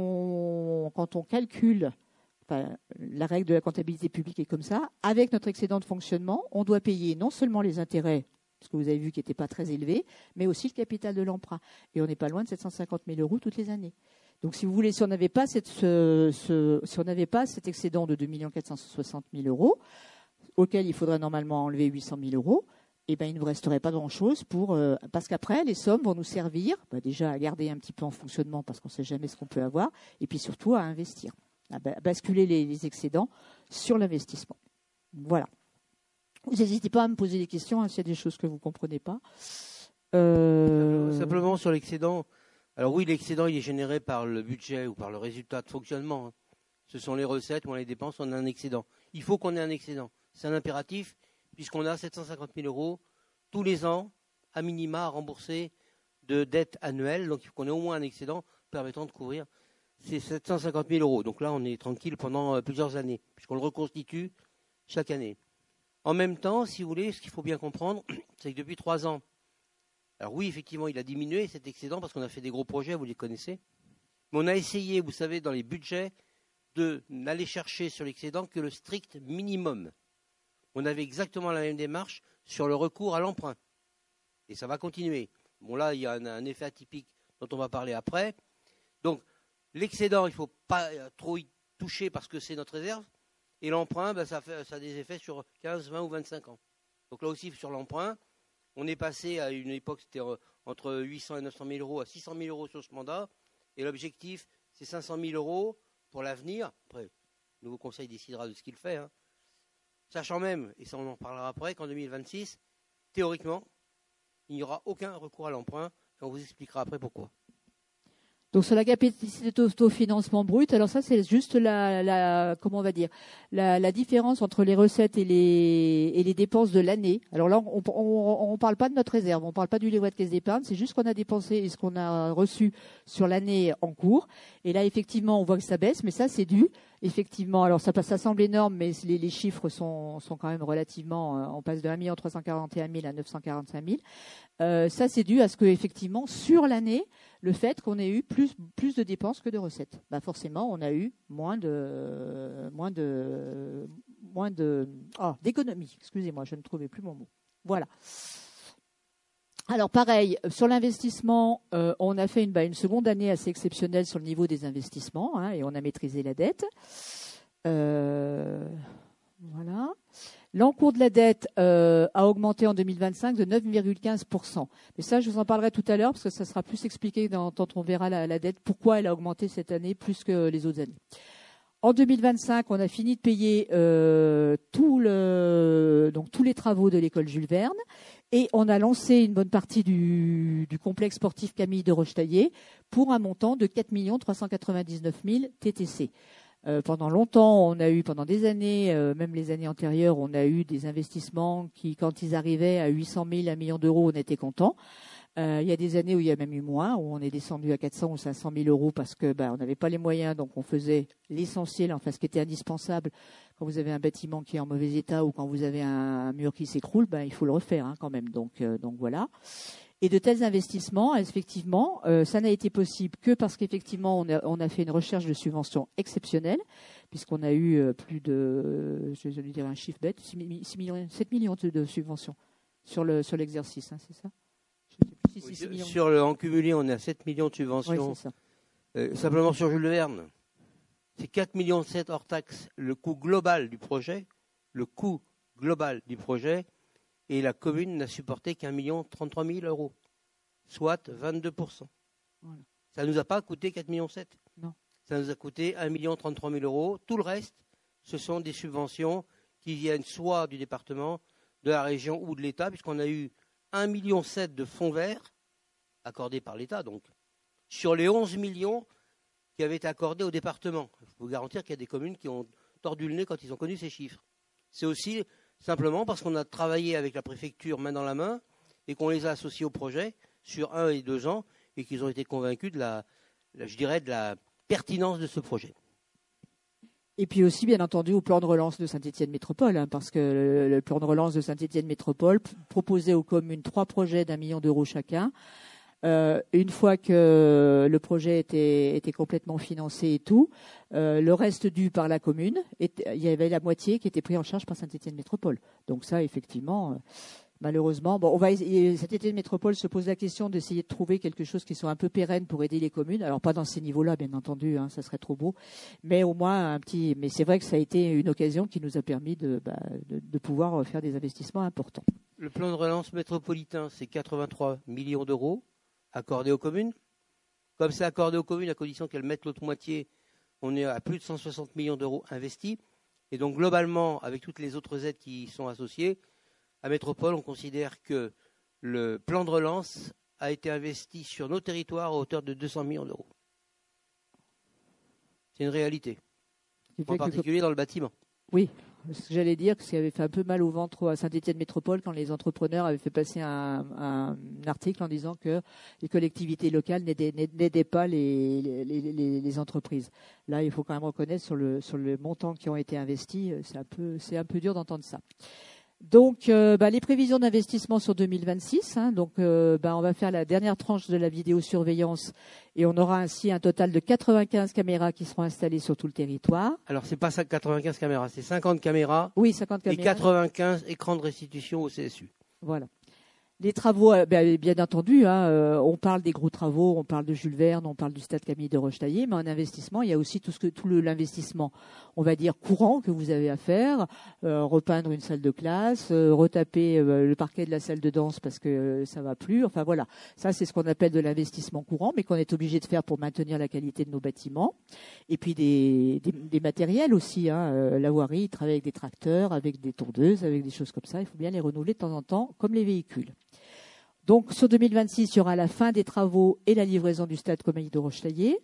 on, quand on calcule... Enfin, la règle de la comptabilité publique est comme ça. Avec notre excédent de fonctionnement, on doit payer non seulement les intérêts, ce que vous avez vu qui n'étaient pas très élevés, mais aussi le capital de l'emprunt. Et on n'est pas loin de sept cent cinquante mille euros toutes les années. Donc, si vous voulez, si on n'avait pas, cette, ce, ce, si on n'avait pas cet excédent de deux millions quatre cent soixante mille euros, auquel il faudrait normalement enlever huit cent mille euros, eh ben, il ne nous resterait pas grand-chose pour, euh, parce qu'après, les sommes vont nous servir, bah, déjà à garder un petit peu en fonctionnement parce qu'on ne sait jamais ce qu'on peut avoir, et puis surtout à investir. À basculer les, les excédents sur l'investissement. Voilà. Vous n'hésitez pas à me poser des questions hein, s'il y a des choses que vous ne comprenez pas. Euh... Simplement sur l'excédent. Alors oui, l'excédent il est généré par le budget ou par le résultat de fonctionnement. Hein. Ce sont les recettes, moins les dépenses, on a un excédent. Il faut qu'on ait un excédent. C'est un impératif puisqu'on a sept cent cinquante mille euros tous les ans, à minima, à rembourser de dettes annuelles. Donc il faut qu'on ait au moins un excédent permettant de couvrir c'est sept cent cinquante mille euros. Donc là, on est tranquille pendant plusieurs années, puisqu'on le reconstitue chaque année. En même temps, si vous voulez, ce qu'il faut bien comprendre, c'est que depuis trois ans, alors oui, effectivement, il a diminué cet excédent parce qu'on a fait des gros projets, vous les connaissez. Mais on a essayé, vous savez, dans les budgets, de n'aller chercher sur l'excédent que le strict minimum. On avait exactement la même démarche sur le recours à l'emprunt. Et ça va continuer. Bon, là, il y a un, un effet atypique dont on va parler après. Donc, l'excédent, il ne faut pas trop y toucher parce que c'est notre réserve. Et l'emprunt, ben, ça, fait, ça a des effets sur quinze, vingt ou vingt-cinq ans. Donc là aussi, sur l'emprunt, on est passé à une époque, c'était entre huit cents et neuf cent mille euros à six cent mille euros sur ce mandat. Et l'objectif, c'est cinq cent mille euros pour l'avenir. Après, le nouveau conseil décidera de ce qu'il fait. Hein. Sachant même, et ça on en reparlera après, qu'en deux mille vingt-six, théoriquement, il n'y aura aucun recours à l'emprunt. Et on vous expliquera après pourquoi. Donc sur la capacité d'autofinancement brut, alors ça c'est juste la, la comment on va dire la, la différence entre les recettes et les et les dépenses de l'année. Alors là on on, on parle pas de notre réserve, on parle pas du livret de caisse d'épargne, c'est juste ce qu'on a dépensé et ce qu'on a reçu sur l'année en cours. Et là effectivement on voit que ça baisse, mais ça c'est dû effectivement. Alors ça ça semble énorme, mais les, les chiffres sont sont quand même relativement. On passe de un million trois cent quarante et un mille à neuf cent quarante-cinq mille. Euh, ça c'est dû à ce que effectivement sur l'année le fait qu'on ait eu plus, plus de dépenses que de recettes. Bah forcément, on a eu moins de, moins de, moins de, oh, d'économies. Excusez-moi, je ne trouvais plus mon mot. Voilà. Alors pareil, sur l'investissement, euh, on a fait une, bah, une seconde année assez exceptionnelle sur le niveau des investissements hein, et on a maîtrisé la dette. Euh, voilà. L'encours de la dette euh, a augmenté en deux mille vingt-cinq de neuf virgule quinze pour cent. Mais ça, je vous en parlerai tout à l'heure parce que ça sera plus expliqué dans, quand on verra la, la dette, pourquoi elle a augmenté cette année plus que les autres années. En deux mille vingt-cinq, on a fini de payer euh, tout le, donc tous les travaux de l'école Jules Verne et on a lancé une bonne partie du, du complexe sportif Camille de Rochetaillé pour un montant de quatre millions trois cent quatre-vingt-dix-neuf mille T T C. Euh, pendant longtemps, on a eu, pendant des années, euh, même les années antérieures, on a eu des investissements qui, quand ils arrivaient à huit cent mille, un million d'euros, on était content. Euh, il y a des années où il y a même eu moins, où on est descendu à quatre cents ou cinq cent mille euros parce que bah, on n'avait pas les moyens, donc on faisait l'essentiel, enfin ce qui était indispensable. Quand vous avez un bâtiment qui est en mauvais état ou quand vous avez un, un mur qui s'écroule, bah, il faut le refaire hein, quand même. Donc, euh, donc voilà. Et de tels investissements, effectivement, euh, ça n'a été possible que parce qu'effectivement, on a, on a fait une recherche de subventions exceptionnelle, puisqu'on a eu euh, plus de, euh, je vais dire un chiffre bête, six millions, sept millions de, de subventions sur, le, sur l'exercice, hein, c'est ça je sais plus, oui, six millions. Sur le, en cumulé, on est à sept millions de subventions. Oui, c'est ça. Euh, simplement sur Jules Verne, c'est quatre millions sept hors taxes, le coût global du projet, le coût global du projet, et la commune n'a supporté qu'un million trente-trois mille euros, soit vingt-deux pour cent. Voilà. Ça ne nous a pas coûté quatre millions sept. Non. Ça nous a coûté un million trente-trois mille euros. Tout le reste, ce sont des subventions qui viennent soit du département, de la région ou de l'État, puisqu'on a eu un million sept de fonds verts accordés par l'État, donc, sur les onze millions qui avaient été accordés au département. Je peux vous garantir qu'il y a des communes qui ont tordu le nez quand ils ont connu ces chiffres. C'est aussi simplement parce qu'on a travaillé avec la préfecture main dans la main et qu'on les a associés au projet sur un et deux ans et qu'ils ont été convaincus de la, la, je dirais, de la pertinence de ce projet. Et puis aussi, bien entendu, au plan de relance de Saint-Étienne Métropole, hein, parce que le, le plan de relance de Saint-Étienne Métropole p- proposait aux communes trois projets d'un million d'euros chacun. Euh, une fois que le projet était, était complètement financé et tout, euh, le reste dû par la commune, était, il y avait la moitié qui était pris en charge par Saint-Étienne Métropole. Donc ça, effectivement, euh, malheureusement, bon, on va essayer, Saint-Étienne Métropole se pose la question d'essayer de trouver quelque chose qui soit un peu pérenne pour aider les communes. Alors pas dans ces niveaux-là, bien entendu, hein, ça serait trop beau, mais au moins un petit. Mais c'est vrai que ça a été une occasion qui nous a permis de, bah, de, de pouvoir faire des investissements importants. Le plan de relance métropolitain, c'est quatre-vingt-trois millions d'euros accordés aux communes. Comme c'est accordé aux communes, à condition qu'elles mettent l'autre moitié, on est à plus de cent soixante millions d'euros investis. Et donc globalement, avec toutes les autres aides qui y sont associées, à Métropole, on considère que le plan de relance a été investi sur nos territoires à hauteur de deux cents millions d'euros. C'est une réalité, en particulier dans le bâtiment. Oui, ce que j'allais dire, que ça avait fait un peu mal au ventre à Saint-Étienne Métropole quand les entrepreneurs avaient fait passer un, un article en disant que les collectivités locales n'aidaient, n'aidaient pas les, les, les, les entreprises. Là, il faut quand même reconnaître sur le, sur le montant qui ont été investis, c'est un peu, c'est un peu dur d'entendre ça. Donc, euh, bah, les prévisions d'investissement sur deux mille vingt-six. Hein, donc, euh, bah, on va faire la dernière tranche de la vidéosurveillance et on aura ainsi un total de quatre-vingt-quinze caméras qui seront installées sur tout le territoire. Alors, c'est pas ça quatre-vingt-quinze caméras, c'est cinquante caméras. Oui, cinquante caméras. Et quatre-vingt-quinze écrans de restitution au C S U. Voilà. Les travaux, bien, bien entendu, hein, euh, on parle des gros travaux, on parle de Jules Verne, on parle du stade Camille de Rochetaillé, mais en investissement, il y a aussi tout ce que tout le, l'investissement, on va dire courant que vous avez à faire, euh, repeindre une salle de classe, euh, retaper euh, le parquet de la salle de danse parce que euh, ça va plus. Enfin voilà, ça c'est ce qu'on appelle de l'investissement courant, mais qu'on est obligé de faire pour maintenir la qualité de nos bâtiments. Et puis des, des, des matériels aussi. Hein, euh, la voirie, il travaille avec des tracteurs, avec des tondeuses, avec des choses comme ça. Il faut bien les renouveler de temps en temps, comme les véhicules. Donc, sur deux mille vingt-six, il y aura la fin des travaux et la livraison du stade Camille de Rochetaillé.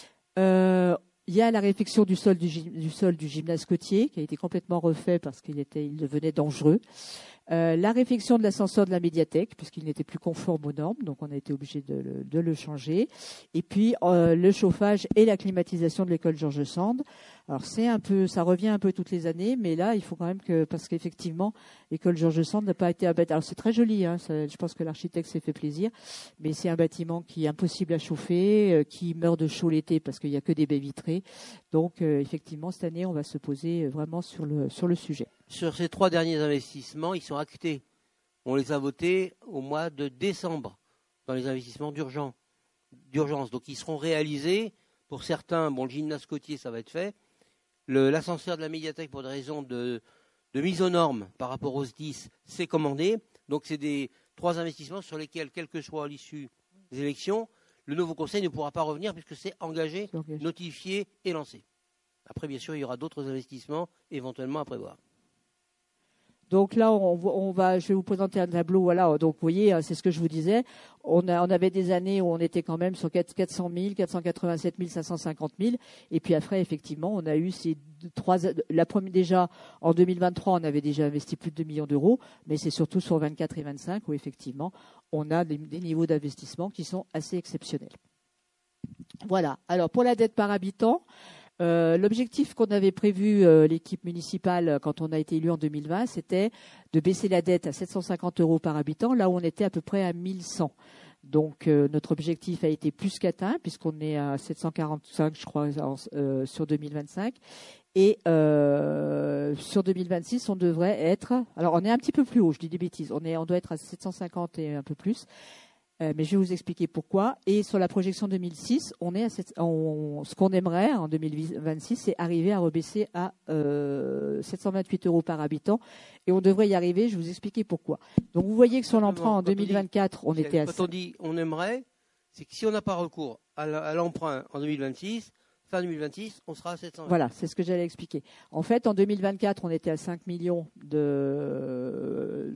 Euh, il y a la réfection du sol du, du sol du gymnase côtier qui a été complètement refait parce qu'il était, il devenait dangereux. Euh, la réfection de l'ascenseur de la médiathèque puisqu'il n'était plus conforme aux normes, donc on a été obligé de le, de le changer. Et puis euh, le chauffage et la climatisation de l'école Georges Sand. Alors c'est un peu, ça revient un peu toutes les années, mais là il faut quand même que, parce qu'effectivement l'école Georges Sand n'a pas été un bâtiment. Alors c'est très joli, hein, ça, je pense que l'architecte s'est fait plaisir, mais c'est un bâtiment qui est impossible à chauffer, euh, qui meurt de chaud l'été parce qu'il n'y a que des baies vitrées. Donc euh, effectivement cette année on va se poser vraiment sur le sur le sujet. Sur ces trois derniers investissements, ils sont actés. On les a votés au mois de décembre dans les investissements d'urgence. d'urgence. Donc ils seront réalisés. Pour certains, bon, le gymnase côtier, ça va être fait. Le, l'ascenseur de la médiathèque, pour des raisons de, de mise aux normes par rapport aux S D I S, c'est commandé. Donc c'est des trois investissements sur lesquels, quelle que soit l'issue des élections, le nouveau conseil ne pourra pas revenir puisque c'est engagé, c'est engagé. Notifié et lancé. Après, bien sûr, il y aura d'autres investissements éventuellement à prévoir. Donc là, on, on va, je vais vous présenter un tableau. Voilà. Donc vous voyez, c'est ce que je vous disais. On, a, on avait des années où on était quand même sur quatre cent mille, quatre cent quatre-vingt-sept mille, cinq cent cinquante mille. Et puis après, effectivement, on a eu ces trois. La première déjà en deux mille vingt-trois, on avait déjà investi plus de deux millions d'euros. Mais c'est surtout sur vingt-quatre et vingt-cinq où effectivement, on a des, des niveaux d'investissement qui sont assez exceptionnels. Voilà. Alors pour la dette par habitant. Euh, l'objectif qu'on avait prévu, euh, l'équipe municipale, quand on a été élu en deux mille vingt, c'était de baisser la dette à sept cent cinquante euros par habitant, là où on était à peu près à mille cent. Donc euh, notre objectif a été plus qu'atteint, puisqu'on est à sept cent quarante-cinq, je crois, euh, sur deux mille vingt-cinq. Et euh, sur deux mille vingt-six, on devrait être... Alors on est un petit peu plus haut, je dis des bêtises, on, est, on doit être à sept cent cinquante et un peu plus. Mais je vais vous expliquer pourquoi. Et sur la projection deux mille six, on est à cette, on, ce qu'on aimerait en deux mille vingt-six, c'est arriver à rebaisser à euh, sept cent vingt-huit euros par habitant. Et on devrait y arriver. Je vais vous expliquer pourquoi. Donc vous voyez que sur l'emprunt en deux mille vingt-quatre, on, on était à... Quand on dit on aimerait, c'est que si on n'a pas recours à l'emprunt en deux mille vingt-six, fin deux mille vingt-six, on sera à sept cent vingt. Voilà, c'est ce que j'allais expliquer. En fait, en deux mille vingt-quatre, on était à cinq millions de,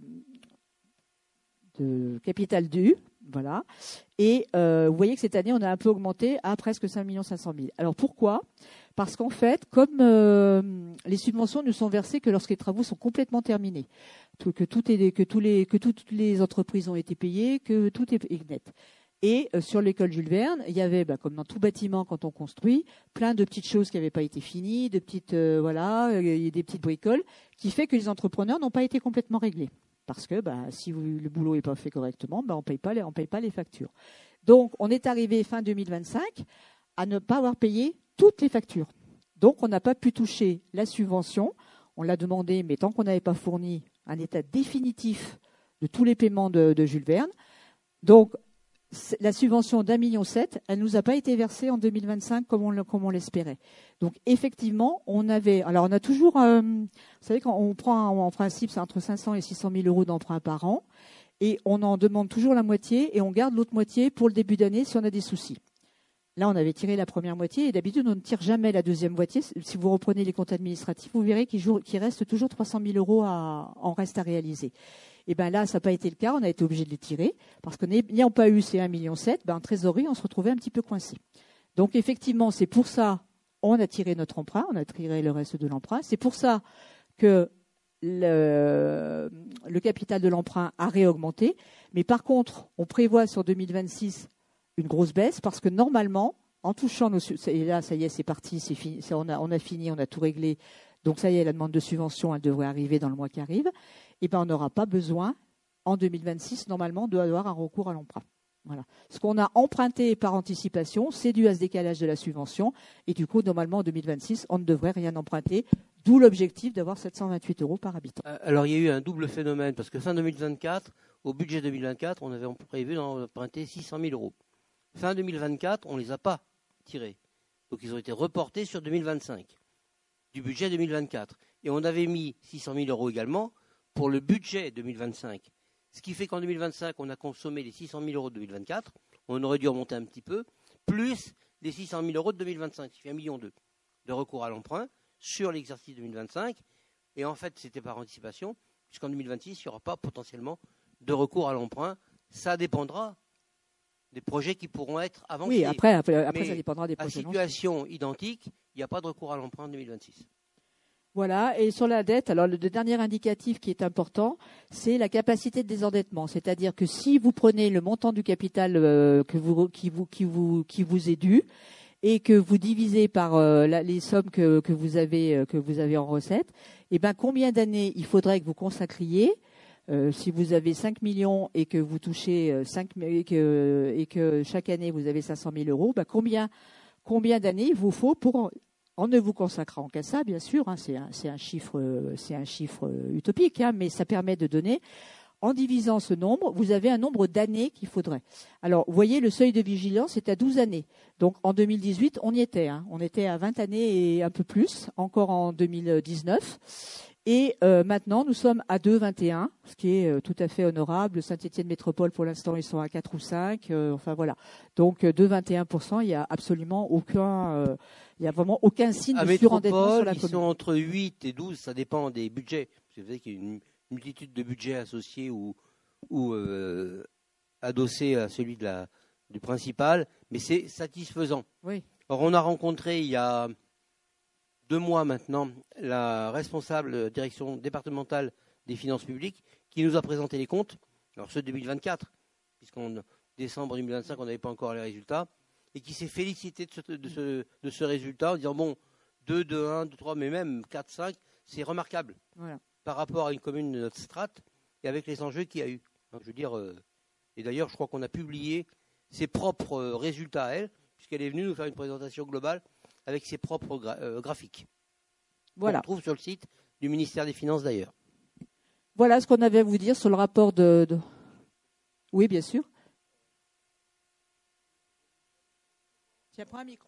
de capital dû. Voilà. Et euh, vous voyez que cette année, on a un peu augmenté à presque cinq millions cinq cent mille. Alors pourquoi ? Parce qu'en fait, comme euh, les subventions ne sont versées que lorsque les travaux sont complètement terminés, tout, que, tout est, que, tous les, que toutes les entreprises ont été payées, que tout est, est net. Et euh, sur l'école Jules Verne, il y avait, bah, comme dans tout bâtiment quand on construit, plein de petites choses qui n'avaient pas été finies, de petites, euh, voilà, euh, des petites bricoles, qui fait que les entrepreneurs n'ont pas été complètement réglés. Parce que bah, si vous, le boulot n'est pas fait correctement, bah, on paye pas les, on paye pas les factures. Donc, on est arrivé fin deux mille vingt-cinq à ne pas avoir payé toutes les factures. Donc, on n'a pas pu toucher la subvention. On l'a demandé, mais tant qu'on n'avait pas fourni un état définitif de tous les paiements de, de Jules Verne, donc la subvention d'un million sept, elle nous a pas été versée en deux mille vingt-cinq comme on, comme on l'espérait. Donc effectivement, on avait, alors on a toujours, euh, vous savez quand on prend en, en principe c'est entre cinq cents et six cent mille euros d'emprunt par an, et on en demande toujours la moitié et on garde l'autre moitié pour le début d'année si on a des soucis. Là, on avait tiré la première moitié et d'habitude on ne tire jamais la deuxième moitié. Si vous reprenez les comptes administratifs, vous verrez qu'il, joue, qu'il reste toujours trois cent mille euros à, en reste à réaliser. Et bien là, ça n'a pas été le cas, on a été obligé de les tirer, parce que n'ayant pas eu ces un virgule sept million, ben, en trésorerie, on se retrouvait un petit peu coincé. Donc effectivement, c'est pour ça on a tiré notre emprunt, on a tiré le reste de l'emprunt. C'est pour ça que le, le capital de l'emprunt a réaugmenté. Mais par contre, on prévoit sur deux mille vingt-six une grosse baisse, parce que normalement, en touchant nos... Et là, ça y est, c'est parti, c'est fini, c'est, on, a, on a fini, on a tout réglé. Donc ça y est, la demande de subvention, elle devrait arriver dans le mois qui arrive. Et ben, on n'aura pas besoin, en deux mille vingt-six, normalement, d'avoir un recours à l'emprunt. Voilà. Ce qu'on a emprunté par anticipation, c'est dû à ce décalage de la subvention. Et du coup, normalement, en deux mille vingt-six, on ne devrait rien emprunter. D'où l'objectif d'avoir sept cent vingt-huit euros par habitant. Alors, il y a eu un double phénomène, parce que fin deux mille vingt-quatre, au budget deux mille vingt-quatre, on avait prévu d'emprunter six cent mille euros. Fin deux mille vingt-quatre, on ne les a pas tirés. Donc, ils ont été reportés sur deux mille vingt-cinq, du budget deux mille vingt-quatre. Et on avait mis six cent mille euros également pour le budget deux mille vingt-cinq. Ce qui fait qu'en deux mille vingt-cinq, on a consommé les six cent mille euros de deux mille vingt-quatre. On aurait dû remonter un petit peu, plus les six cent mille euros de deux mille vingt-cinq, ce qui fait un million deux de recours à l'emprunt sur l'exercice deux mille vingt-cinq. Et en fait, c'était par anticipation, puisqu'en deux mille vingt-six, il n'y aura pas potentiellement de recours à l'emprunt. Ça dépendra des projets qui pourront être avancés. Oui, après, après, après ça dépendra des projets. À situation lancés. Identique, il n'y a pas de recours à l'emprunt en deux mille vingt-six. Voilà, et sur la dette, alors le dernier indicatif qui est important, c'est la capacité de désendettement. C'est-à-dire que si vous prenez le montant du capital euh, que vous, qui, vous, qui, vous, qui vous est dû et que vous divisez par euh, la, les sommes que, que, vous avez, euh, que vous avez en recettes, eh ben, combien d'années il faudrait que vous consacriez euh, si vous avez cinq millions et que vous touchez euh, cinq, et, que, et que chaque année vous avez cinq cent mille euros, ben, combien, combien d'années il vous faut pour... En ne vous consacrant qu'à ça, bien sûr, hein, c'est, un, c'est un chiffre, c'est un chiffre utopique, hein, mais ça permet de donner. En divisant ce nombre, vous avez un nombre d'années qu'il faudrait. Alors, vous voyez, le seuil de vigilance est à douze années. Donc, en deux mille dix-huit, on y était. Hein, on était à vingt années et un peu plus, encore en deux mille dix-neuf. Et euh, maintenant, nous sommes à deux virgule vingt et un, ce qui est euh, tout à fait honorable. Saint-Étienne Métropole, pour l'instant, ils sont à quatre ou cinq. Euh, enfin, voilà. Donc, deux virgule vingt et un pour cent, il n'y a absolument aucun... Euh, il n'y a vraiment aucun signe à de surendettement sur la ils commune. Ils sont entre huit et douze, ça dépend des budgets. Vous savez qu'il y a une, multitude de budgets associés ou, ou euh, adossés à celui de la, du principal, mais c'est satisfaisant. Oui. Or, on a rencontré il y a deux mois maintenant la responsable direction départementale des finances publiques qui nous a présenté les comptes, alors ceux de deux mille vingt-quatre, puisqu'en décembre deux mille vingt-cinq, on n'avait pas encore les résultats, et qui s'est félicité de ce, de ce, de ce résultat en disant, bon, deux, deux, un, deux, trois, mais même quatre, cinq, c'est remarquable Voilà. par rapport à une commune de notre strate et avec les enjeux qu'il y a eu. Donc, je veux dire, euh, et d'ailleurs, je crois qu'on a publié ses propres euh, résultats à elle, puisqu'elle est venue nous faire une présentation globale avec ses propres gra- euh, graphiques. Voilà. On retrouve sur le site du ministère des Finances d'ailleurs. Voilà ce qu'on avait à vous dire sur le rapport de... de... Oui, bien sûr. Tiens, prends un micro.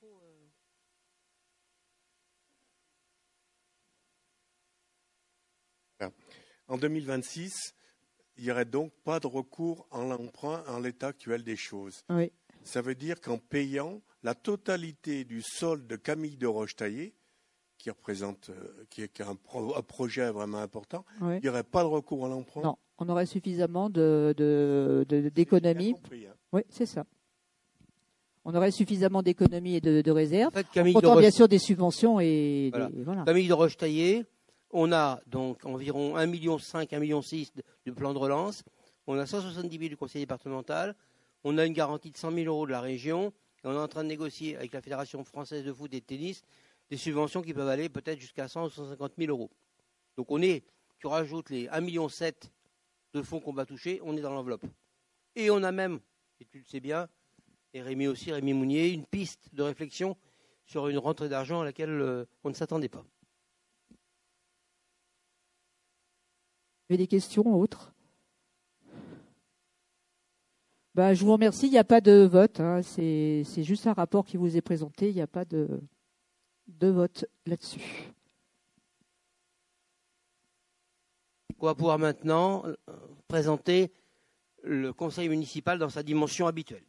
euh. En deux mille vingt-six, il n'y aurait donc pas de recours en l'emprunt en l'état actuel des choses. Oui. Ça veut dire qu'en payant la totalité du solde de Camille de Rochetaillé, qui représente, euh, qui est, qui est un, pro, un projet vraiment important, Oui. il n'y aurait pas de recours à l'emprunt. Non, on aurait suffisamment de, de, de, d'économies. Compris, hein. Oui, c'est ça. On aurait suffisamment d'économies et de, de réserves. En fait, Camille en de comptant Roche- bien sûr des subventions et Voilà. des, voilà. Camille de Rochetaillé, on a donc environ un virgule cinq million, un virgule six million de plan de relance. On a cent soixante-dix mille du conseil départemental. On a une garantie de cent mille euros de la région. Et on est en train de négocier avec la Fédération française de foot et de tennis des subventions qui peuvent aller peut-être jusqu'à cent ou cent cinquante mille euros. Donc on est, tu rajoutes les un virgule sept million de fonds qu'on va toucher, on est dans l'enveloppe. Et on a même, et tu le sais bien, et Rémi aussi, Rémi Mounier, une piste de réflexion sur une rentrée d'argent à laquelle euh, on ne s'attendait pas. Vous avez des questions autres? Ben, je vous remercie. Il n'y a pas de vote. Hein. C'est, c'est juste un rapport qui vous est présenté. Il n'y a pas de, de vote là-dessus. On va pouvoir maintenant euh, présenter le conseil municipal dans sa dimension habituelle.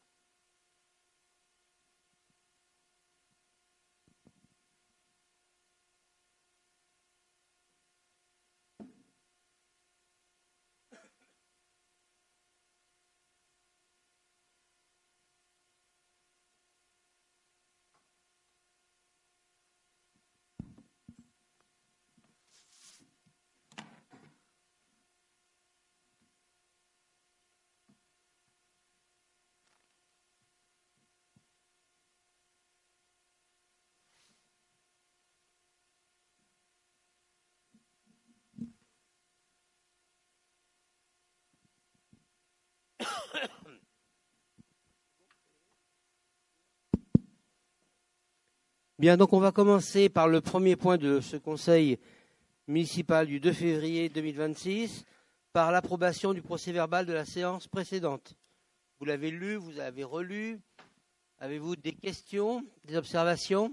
Bien, donc on va commencer par le premier point de ce conseil municipal du deux février deux mille vingt-six, par l'approbation du procès-verbal de la séance précédente. Vous l'avez lu, vous l'avez relu. Avez-vous des questions, des observations?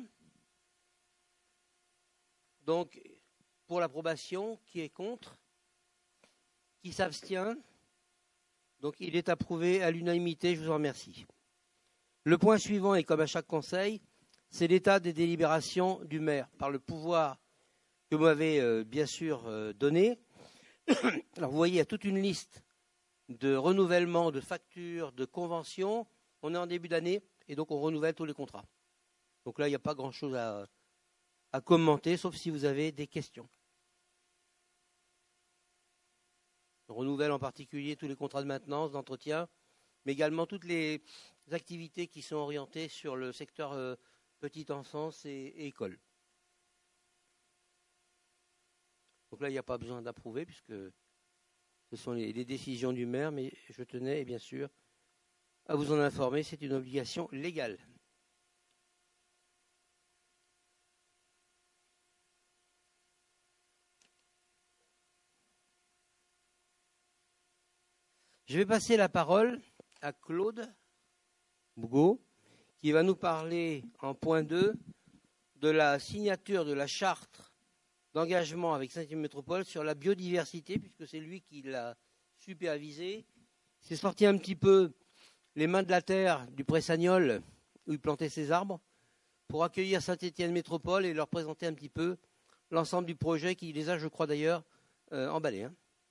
Donc, pour l'approbation, qui est contre? Qui s'abstient? Donc, il est approuvé à l'unanimité, je vous en remercie. Le point suivant, et comme à chaque conseil, c'est l'état des délibérations du maire par le pouvoir que vous m'avez euh, bien sûr euh, donné. Alors, vous voyez, il y a toute une liste de renouvellement, de factures, de conventions. On est en début d'année et donc on renouvelle tous les contrats. Donc là, il n'y a pas grand-chose à, à commenter, sauf si vous avez des questions. On renouvelle en particulier tous les contrats de maintenance, d'entretien, mais également toutes les activités qui sont orientées sur le secteur euh, petite enfance et, et école. Donc là, il n'y a pas besoin d'approuver puisque ce sont les, les décisions du maire, mais je tenais, bien sûr, à vous en informer. C'est une obligation légale. Je vais passer la parole à Claude Bougot, qui va nous parler en point deux de la signature de la charte d'engagement avec Saint-Étienne Métropole sur la biodiversité, puisque c'est lui qui l'a supervisé. Il s'est sorti un petit peu les mains de la terre du Pressagnol, où il plantait ses arbres, pour accueillir Saint-Étienne Métropole et leur présenter un petit peu l'ensemble du projet qui les a, je crois d'ailleurs, euh, emballés. Hein.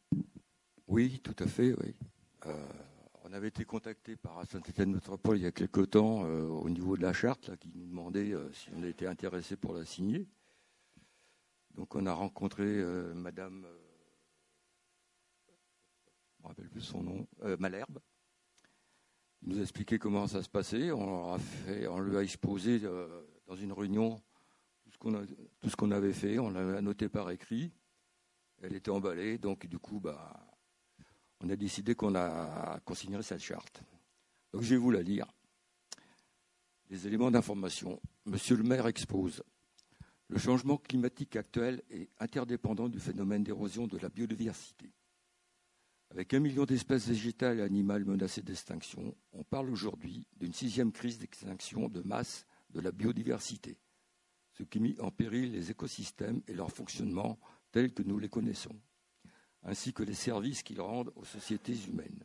Oui, tout à fait, oui. Euh, on avait été contacté par Saint-Étienne Métropole il y a quelque temps euh, au niveau de la charte, là, qui nous demandait euh, si on était intéressé pour la signer. Donc on a rencontré euh, Madame, euh, je ne me rappelle plus son nom, euh, Malherbe. Il nous a expliqué comment ça se passait. On, leur a fait, on lui a exposé euh, dans une réunion tout ce qu'on a, tout ce qu'on avait fait. On l'a noté par écrit. Elle était emballée, donc du coup, bah, on a décidé qu'on a qu'on signerait cette charte. Donc je vais vous la lire. Les éléments d'information. Monsieur le maire expose. Le changement climatique actuel est interdépendant du phénomène d'érosion de la biodiversité. Avec un million d'espèces végétales et animales menacées d'extinction, on parle aujourd'hui d'une sixième crise d'extinction de masse de la biodiversité, ce qui met en péril les écosystèmes et leur fonctionnement tels que nous les connaissons, ainsi que les services qu'ils rendent aux sociétés humaines.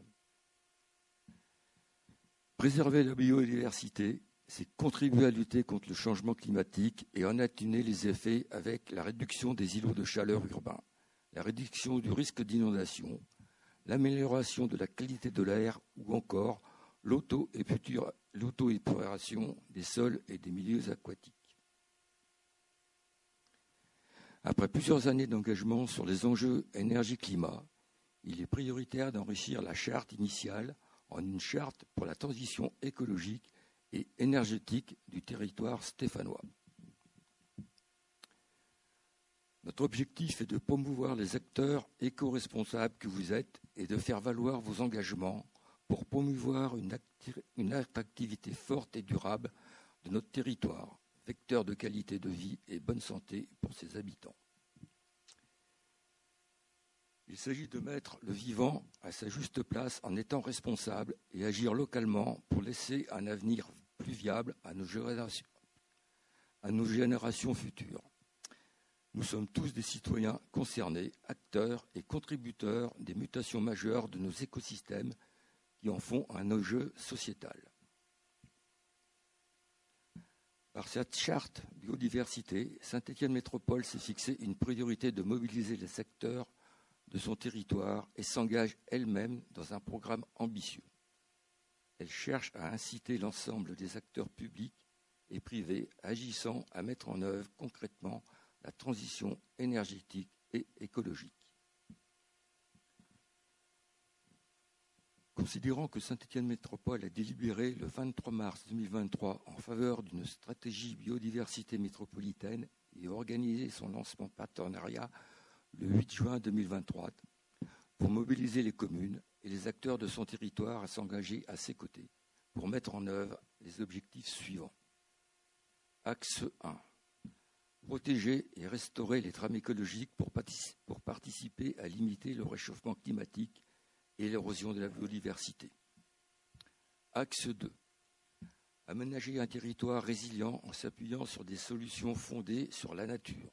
Préserver la biodiversité, c'est contribuer à lutter contre le changement climatique et en atténuer les effets avec la réduction des îlots de chaleur urbains, la réduction du risque d'inondation, l'amélioration de la qualité de l'air ou encore l'auto-épuration des sols et des milieux aquatiques. Après plusieurs années d'engagement sur les enjeux énergie-climat, il est prioritaire d'enrichir la charte initiale en une charte pour la transition écologique et énergétique du territoire stéphanois. Notre objectif est de promouvoir les acteurs éco-responsables que vous êtes et de faire valoir vos engagements pour promouvoir une, acti- une attractivité forte et durable de notre territoire, vecteur de qualité de vie et bonne santé pour ses habitants. Il s'agit de mettre le vivant à sa juste place en étant responsable et agir localement pour laisser un avenir plus viable à nos générations, à nos générations futures. Nous sommes tous des citoyens concernés, acteurs et contributeurs des mutations majeures de nos écosystèmes qui en font un enjeu sociétal. Par cette charte biodiversité, Saint-Étienne Métropole s'est fixé une priorité de mobiliser les secteurs de son territoire et s'engage elle-même dans un programme ambitieux. Elle cherche à inciter l'ensemble des acteurs publics et privés agissant à mettre en œuvre concrètement la transition énergétique et écologique. Considérant que Saint-Étienne Métropole a délibéré le vingt-trois mars deux mille vingt-trois en faveur d'une stratégie biodiversité métropolitaine et organisé son lancement partenariat le huit juin deux mille vingt-trois pour mobiliser les communes et les acteurs de son territoire à s'engager à ses côtés pour mettre en œuvre les objectifs suivants. Axe un. Protéger et restaurer les trames écologiques pour, partic- pour participer à limiter le réchauffement climatique et l'érosion de la biodiversité. Axe deux. Aménager un territoire résilient en s'appuyant sur des solutions fondées sur la nature.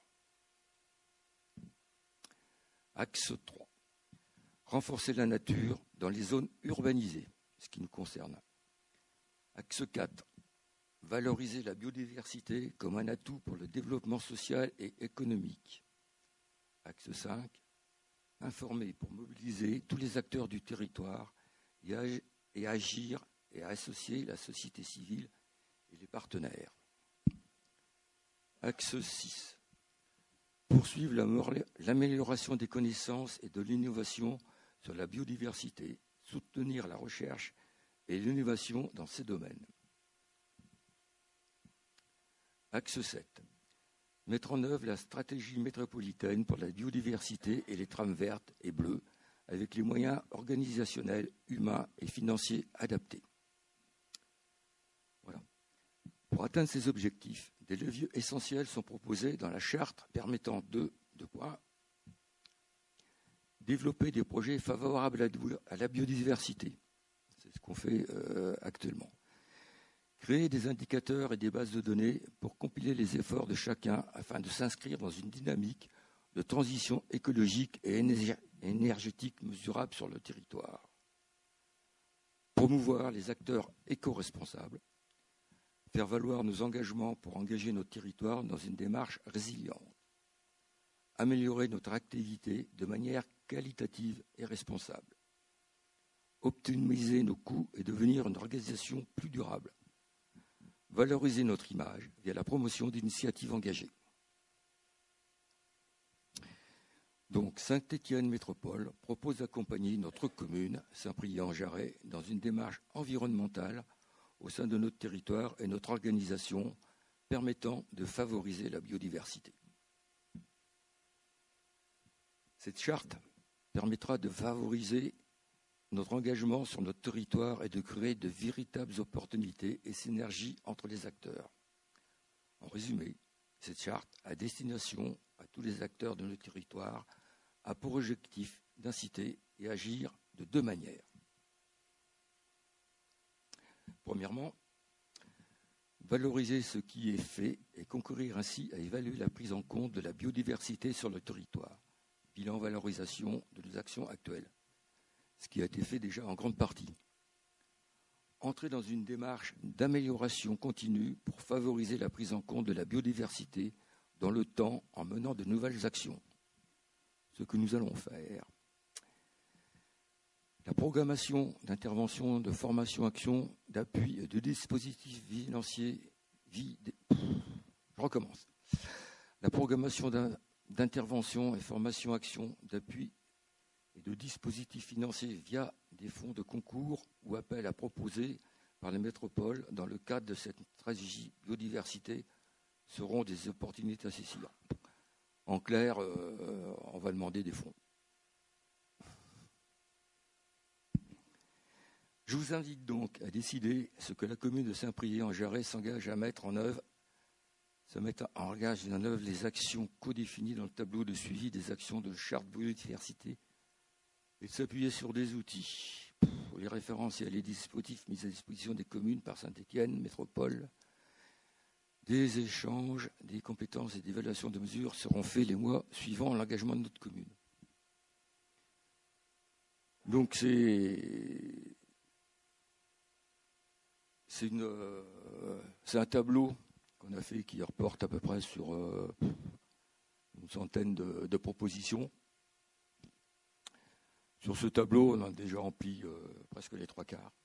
Axe trois. Renforcer la nature dans les zones urbanisées, ce qui nous concerne. Axe quatre. Valoriser la biodiversité comme un atout pour le développement social et économique. Axe cinq. Informer pour mobiliser tous les acteurs du territoire et, ag- et agir et associer la société civile et les partenaires. Axe six. Poursuivre l'amor- l'amélioration des connaissances et de l'innovation sur la biodiversité, soutenir la recherche et l'innovation dans ces domaines. Axe sept. Mettre en œuvre la stratégie métropolitaine pour la biodiversité et les trames vertes et bleues avec les moyens organisationnels, humains et financiers adaptés. Voilà. Pour atteindre ces objectifs, des leviers essentiels sont proposés dans la charte permettant de, de quoi développer des projets favorables à, à la biodiversité. C'est ce qu'on fait euh, actuellement. Créer des indicateurs et des bases de données pour compiler les efforts de chacun afin de s'inscrire dans une dynamique de transition écologique et énergétique mesurable sur le territoire. Promouvoir les acteurs éco-responsables. Faire valoir nos engagements pour engager notre territoire dans une démarche résiliente. Améliorer notre activité de manière qualitative et responsable. Optimiser nos coûts et devenir une organisation plus durable. Valoriser notre image via la promotion d'initiatives engagées. Donc, Saint-Étienne Métropole propose d'accompagner notre commune, Saint-Priest-en-Jarret, dans une démarche environnementale au sein de notre territoire et notre organisation permettant de favoriser la biodiversité. Cette charte permettra de favoriser notre engagement sur notre territoire et de créer de véritables opportunités et synergies entre les acteurs. En résumé, cette charte à destination à tous les acteurs de notre territoire a pour objectif d'inciter et agir de deux manières. Premièrement, valoriser ce qui est fait et concourir ainsi à évaluer la prise en compte de la biodiversité sur le territoire, bilan valorisation de nos actions actuelles, ce qui a été fait déjà en grande partie. Entrer dans une démarche d'amélioration continue pour favoriser la prise en compte de la biodiversité dans le temps en menant de nouvelles actions. Ce que nous allons faire. La programmation d'intervention, de formation, action, d'appui et de dispositifs financiers. Je recommence. La programmation d'intervention et formation, action, d'appui et de dispositifs financiers via des fonds de concours ou appels à proposer par les métropoles dans le cadre de cette stratégie biodiversité seront des opportunités à saisir. En clair, euh, on va demander des fonds. Je vous invite donc à décider ce que la commune de Saint-Priest-en-Jarret s'engage à mettre en œuvre, se mettre en engage en œuvre les actions codéfinies dans le tableau de suivi des actions de charte biodiversité et de s'appuyer sur des outils pour les référencer à les dispositifs mis à disposition des communes par Saint-Étienne Métropole. Des échanges, des compétences et des évaluations de mesures seront faits les mois suivant l'engagement de notre commune. Donc c'est, c'est, une, euh, c'est un tableau qu'on a fait qui reporte à peu près sur euh, une centaine de, de propositions. Sur ce tableau, on a déjà rempli euh, presque les trois quarts.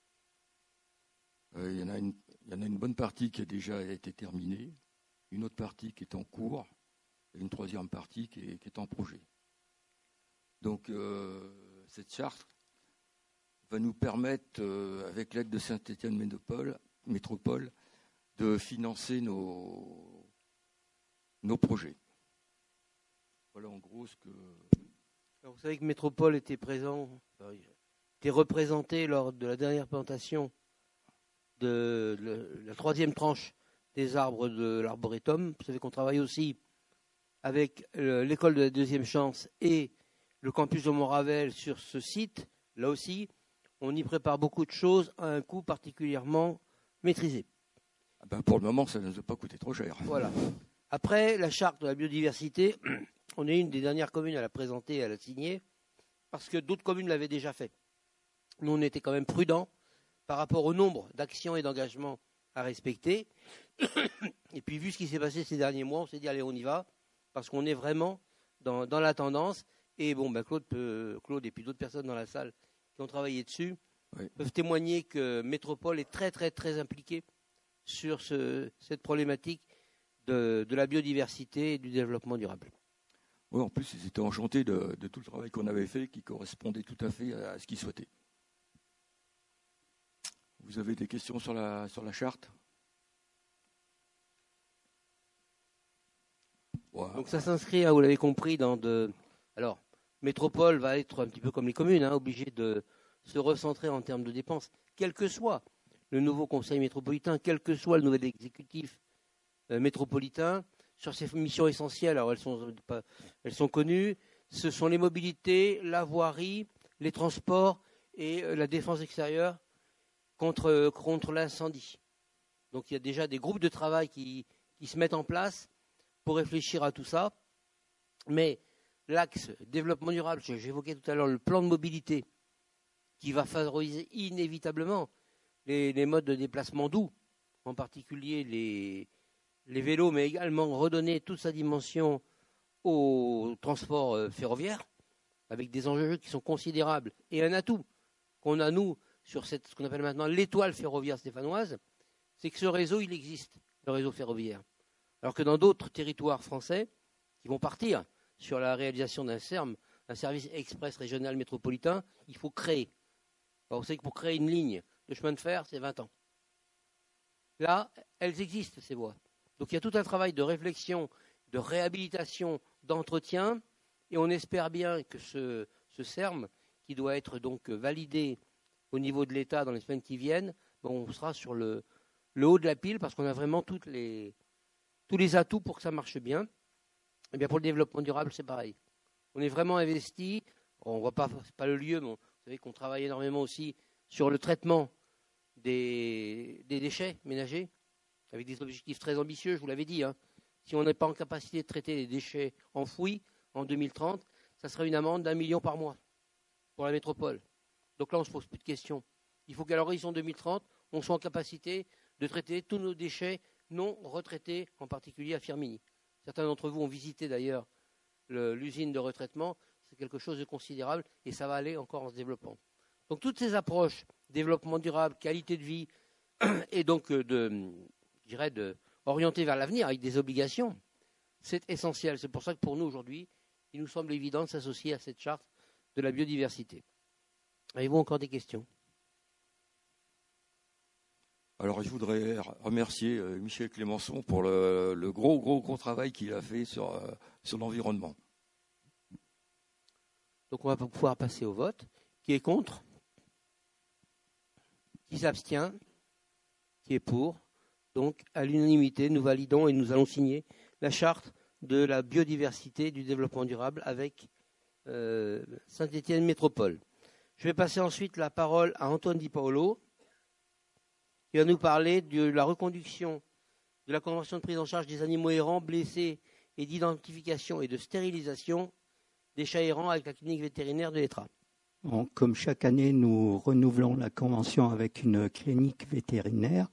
Euh, il y en a une, il y en a une bonne partie qui a déjà été terminée, une autre partie qui est en cours, et une troisième partie qui est, qui est en projet. Donc, euh, cette charte va nous permettre, euh, avec l'aide de Saint-Étienne Métropole, Métropole, de financer nos, nos projets. Voilà en gros ce que... Alors, vous savez que Métropole était présent, enfin, était représenté lors de la dernière présentation de le, la troisième tranche des arbres de l'arboretum. Vous savez qu'on travaille aussi avec le, l'école de la deuxième chance et le campus de Montravel sur ce site. Là aussi, on y prépare beaucoup de choses à un coût particulièrement maîtrisé. Ah ben pour le moment, ça ne nous a pas coûté trop cher. Voilà. Après, la charte de la biodiversité, on est une des dernières communes à la présenter et à la signer, parce que d'autres communes l'avaient déjà fait. Nous, on était quand même prudents par rapport au nombre d'actions et d'engagements à respecter. Et puis, vu ce qui s'est passé ces derniers mois, on s'est dit, allez, on y va, parce qu'on est vraiment dans, dans la tendance. Et bon, ben Claude, peut, Claude et puis d'autres personnes dans la salle qui ont travaillé dessus oui. peuvent témoigner que Métropole est très, très, très impliquée sur ce, cette problématique de, de la biodiversité et du développement durable. Oui, en plus, ils étaient enchantés de, de tout le travail qu'on avait fait, qui correspondait tout à fait à ce qu'ils souhaitaient. Vous avez des questions sur la, sur la charte ? Ouais. Donc ça s'inscrit, vous l'avez compris, dans de... Alors, Métropole va être un petit peu comme les communes, hein, obligée de se recentrer en termes de dépenses, quel que soit le nouveau conseil métropolitain, quel que soit le nouvel exécutif euh, métropolitain, sur ces missions essentielles. Alors elles sont, pas, elles sont connues, ce sont les mobilités, la voirie, les transports et euh, la défense extérieure contre, euh, contre l'incendie. Donc il y a déjà des groupes de travail qui, qui se mettent en place pour réfléchir à tout ça. Mais l'axe développement durable, j'évoquais tout à l'heure le plan de mobilité qui va favoriser inévitablement les, les modes de déplacement doux, en particulier les, les vélos, mais également redonner toute sa dimension au transport ferroviaire. avec des enjeux qui sont considérables. Et un atout qu'on a, nous, sur cette, ce qu'on appelle maintenant l'étoile ferroviaire stéphanoise, c'est que ce réseau, il existe, le réseau ferroviaire. Alors que dans d'autres territoires français, qui vont partir sur la réalisation d'un S E R M, un service express régional métropolitain, il faut créer. Alors, vous savez que pour créer une ligne de chemin de fer, c'est vingt ans. Là, elles existent, ces voies. Donc il y a tout un travail de réflexion, de réhabilitation, d'entretien, et on espère bien que ce, ce S E R M, qui doit être donc validé au niveau de l'État dans les semaines qui viennent, bon, on sera sur le, le haut de la pile parce qu'on a vraiment toutes les, tous les atouts pour que ça marche bien. Et bien pour le développement durable, c'est pareil. On est vraiment investi. On ne voit pas, c'est pas le lieu, mais on, vous savez qu'on travaille énormément aussi sur le traitement des, des déchets ménagers, avec des objectifs très ambitieux, je vous l'avais dit. Hein. Si on n'est pas en capacité de traiter les déchets enfouis en deux mille trente, ça sera une amende d'un million par mois pour la métropole. Donc là, on ne se pose plus de questions. Il faut qu'à l'horizon deux mille trente, on soit en capacité de traiter tous nos déchets non retraités, en particulier à Firminy. Certains d'entre vous ont visité d'ailleurs le, l'usine de retraitement. C'est quelque chose de considérable et ça va aller encore en se développant. Donc toutes ces approches, développement durable, qualité de vie, et donc de, je dirais, de orienter vers l'avenir avec des obligations, c'est essentiel. C'est pour ça que pour nous aujourd'hui, il nous semble évident de s'associer à cette charte de la biodiversité. Avez-vous encore des questions ? Alors, je voudrais remercier Michel Clémençon pour le, le gros, gros, gros travail qu'il a fait sur, euh, sur l'environnement. Donc, on va pouvoir passer au vote. Qui est contre ? Qui s'abstient ? Qui est pour ? Donc, à l'unanimité, nous validons et nous allons signer la charte de la biodiversité et du développement durable avec euh, Saint-Étienne Métropole. Je vais passer ensuite la parole à Antoine Di Paolo, qui va nous parler de la reconduction de la Convention de prise en charge des animaux errants blessés et d'identification et de stérilisation des chats errants avec la clinique vétérinaire de l'Étrat. Bon, comme chaque année, nous renouvelons la convention avec une clinique vétérinaire.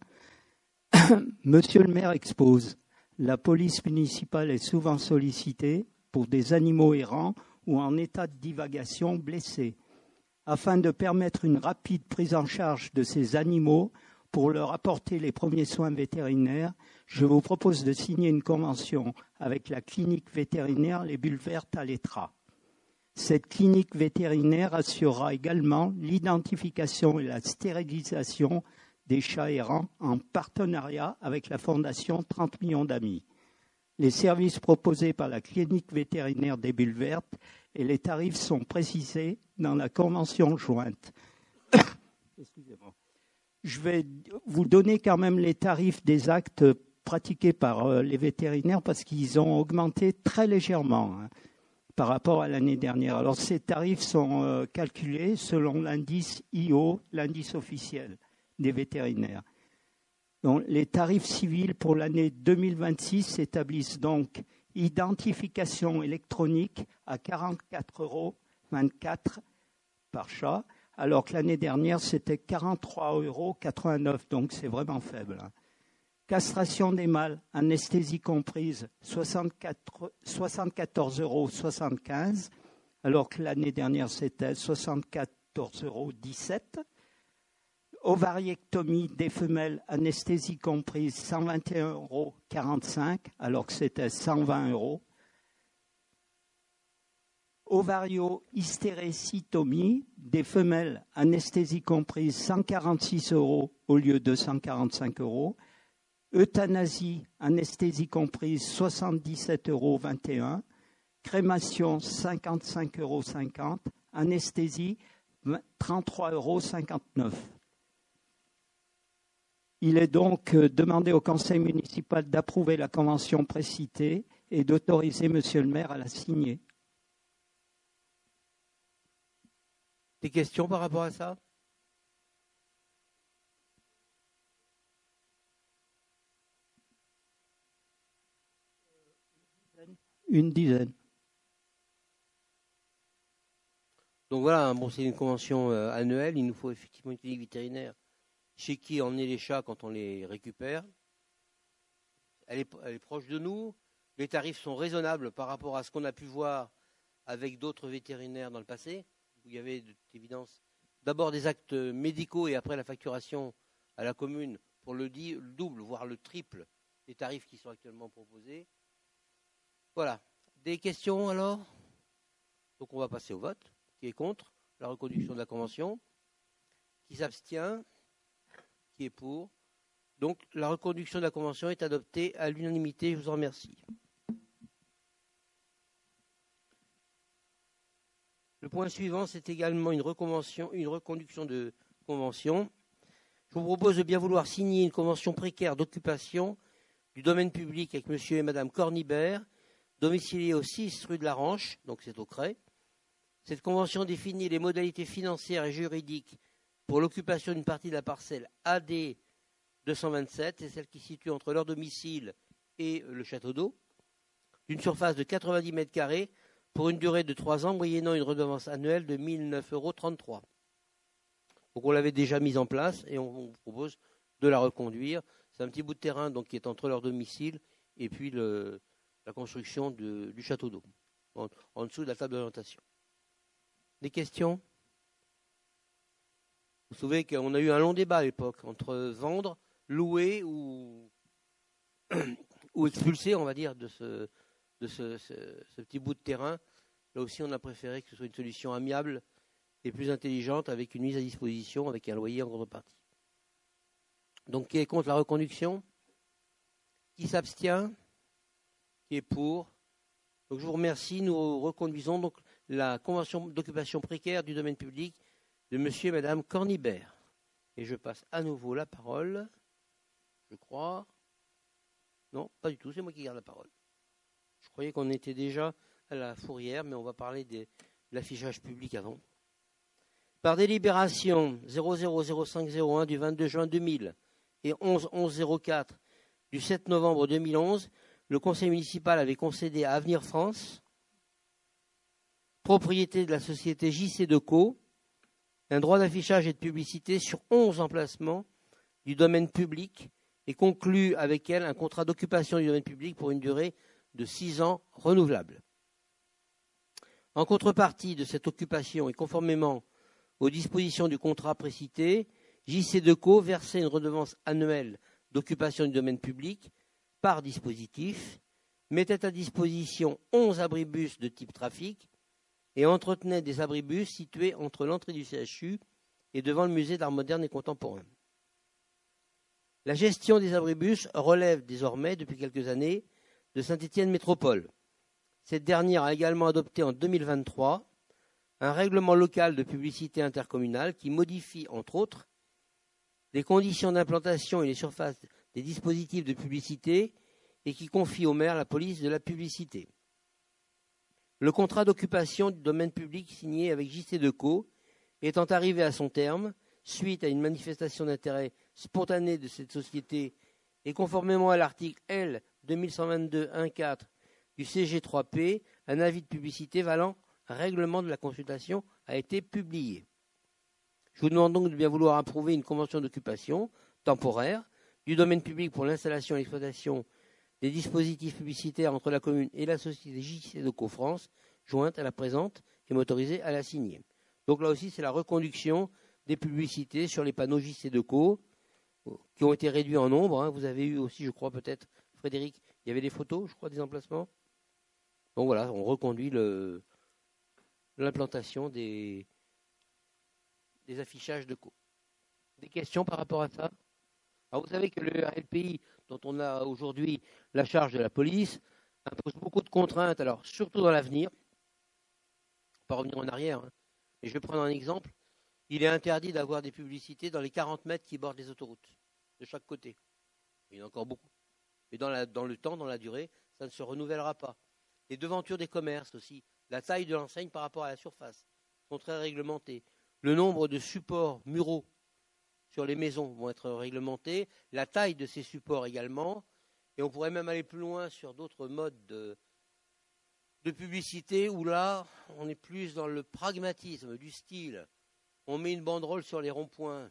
Monsieur le maire expose, la police municipale est souvent sollicitée pour des animaux errants ou en état de divagation blessés. Afin de permettre une rapide prise en charge de ces animaux pour leur apporter les premiers soins vétérinaires, je vous propose de signer une convention avec la clinique vétérinaire Les Bulles Vertes à l'Étrat. Cette clinique vétérinaire assurera également l'identification et la stérilisation des chats errants en partenariat avec la Fondation trente millions d'amis. Les services proposés par la clinique vétérinaire des Bulles Vertes et les tarifs sont précisés dans la convention jointe. Excusez-moi. Je vais vous donner quand même les tarifs des actes pratiqués par euh, les vétérinaires parce qu'ils ont augmenté très légèrement hein, par rapport à l'année dernière. Alors ces tarifs sont euh, calculés selon l'indice I O, l'indice officiel des vétérinaires. Donc, les tarifs civils pour l'année deux mille vingt-six s'établissent donc identification électronique à quarante-quatre euros vingt-quatre par chat, alors que l'année dernière, c'était quarante-trois euros quatre-vingt-neuf, donc c'est vraiment faible. Hein. Castration des mâles, anesthésie comprise, soixante-quatorze euros soixante-quinze, alors que l'année dernière, c'était soixante-quatorze euros dix-sept. Ovariectomie des femelles, anesthésie comprise, cent vingt et un euros quarante-cinq, alors que c'était cent vingt euros. Ovario-hystérécytomie des femelles, anesthésie comprise, cent quarante-six euros au lieu de cent quarante-cinq euros. Euthanasie, anesthésie comprise, soixante-dix-sept euros vingt et un. Crémation, cinquante-cinq euros cinquante. Anesthésie, trente-trois euros cinquante-neuf. Il est donc demandé au conseil municipal d'approuver la convention précitée et d'autoriser monsieur le maire à la signer. Des questions par rapport à ça ? Une dizaine. Donc voilà, bon, c'est une convention euh, annuelle. Il nous faut effectivement une clinique vétérinaire chez qui emmener les chats quand on les récupère. Elle est, elle est proche de nous. Les tarifs sont raisonnables par rapport à ce qu'on a pu voir avec d'autres vétérinaires dans le passé, où il y avait d'évidence d'abord des actes médicaux et après la facturation à la commune pour le, di- le double, voire le triple des tarifs qui sont actuellement proposés. Voilà. Des questions alors? Donc on va passer au vote. Qui est contre la reconduction de la convention? Qui s'abstient? Qui est pour? Donc la reconduction de la convention est adoptée à l'unanimité. Je vous en remercie. Le point suivant, c'est également une, une reconduction de convention. Je vous propose de bien vouloir signer une convention précaire d'occupation du domaine public avec monsieur et madame Cornibert, domiciliés au six rue de la Ranche, donc c'est au Cré. Cette convention définit les modalités financières et juridiques pour l'occupation d'une partie de la parcelle A D deux cent vingt-sept, c'est celle qui se situe entre leur domicile et le château d'eau, d'une surface de quatre-vingt-dix mètres carrés pour une durée de trois ans, moyennant une redevance annuelle de mille neuf euros trente-trois. Donc on l'avait déjà mise en place et on vous propose de la reconduire. C'est un petit bout de terrain donc, qui est entre leur domicile et puis le, la construction de, du château d'eau, en, en dessous de la table d'orientation. Des questions? Vous savez qu'on a eu un long débat à l'époque entre vendre, louer ou, ou expulser, on va dire, de, ce, de ce, ce, ce petit bout de terrain. Là aussi, on a préféré que ce soit une solution amiable et plus intelligente avec une mise à disposition, avec un loyer en contrepartie. Donc, qui est contre la reconduction? Qui s'abstient? Qui est pour? Donc, je vous remercie. Nous reconduisons donc la convention d'occupation précaire du domaine public de monsieur et madame Cornibert. Et je passe à nouveau la parole, je crois. Non, pas du tout, c'est moi qui garde la parole. Je croyais qu'on était déjà à la fourrière, mais on va parler de l'affichage public avant. Par délibération zéro zéro zéro cinq zéro un du vingt-deux juin deux mille et onze onze zéro quatre du sept novembre deux mille onze, le conseil municipal avait concédé à Avenir France, propriété de la société J C Deco, un droit d'affichage et de publicité sur onze emplacements du domaine public et conclut avec elle un contrat d'occupation du domaine public pour une durée de six ans renouvelable. En contrepartie de cette occupation et conformément aux dispositions du contrat précité, J C Deco versait une redevance annuelle d'occupation du domaine public par dispositif, mettait à disposition onze abribus de type trafic et entretenait des abribus situés entre l'entrée du C H U et devant le musée d'art moderne et contemporain. La gestion des abribus relève désormais, depuis quelques années, de Saint-Étienne Métropole. Cette dernière a également adopté en deux mille vingt-trois un règlement local de publicité intercommunale qui modifie, entre autres, les conditions d'implantation et les surfaces des dispositifs de publicité et qui confie au maire la police de la publicité. Le contrat d'occupation du domaine public signé avec J C Deco étant arrivé à son terme, suite à une manifestation d'intérêt spontanée de cette société et conformément à l'article L deux mille cent vingt-deux point quatorze du C G trois P, un avis de publicité valant règlement de la consultation a été publié. Je vous demande donc de bien vouloir approuver une convention d'occupation temporaire du domaine public pour l'installation et l'exploitation des dispositifs publicitaires entre la commune et la société J C Deco France, jointe à la présente et m'autorisée à la signer. Donc là aussi, c'est la reconduction des publicités sur les panneaux J C Deco qui ont été réduits en nombre. Hein. Vous avez eu aussi, je crois peut-être, Frédéric, il y avait des photos, je crois, des emplacements. Donc voilà, on reconduit le, l'implantation des, des affichages de co. Des questions par rapport à ça? Alors vous savez que le R L P I, dont on a aujourd'hui la charge de la police, impose beaucoup de contraintes, alors surtout dans l'avenir. Pas revenir en arrière, hein. Mais je vais prendre un exemple. Il est interdit d'avoir des publicités dans les quarante mètres qui bordent les autoroutes, de chaque côté. Il y en a encore beaucoup. Mais dans, la, dans le temps, dans la durée, ça ne se renouvellera pas. Les devantures des commerces aussi, la taille de l'enseigne par rapport à la surface, sont très réglementées. Le nombre de supports muraux sur les maisons vont être réglementés, la taille de ces supports également, et on pourrait même aller plus loin sur d'autres modes de, de publicité où là, on est plus dans le pragmatisme du style. On met une banderole sur les ronds-points,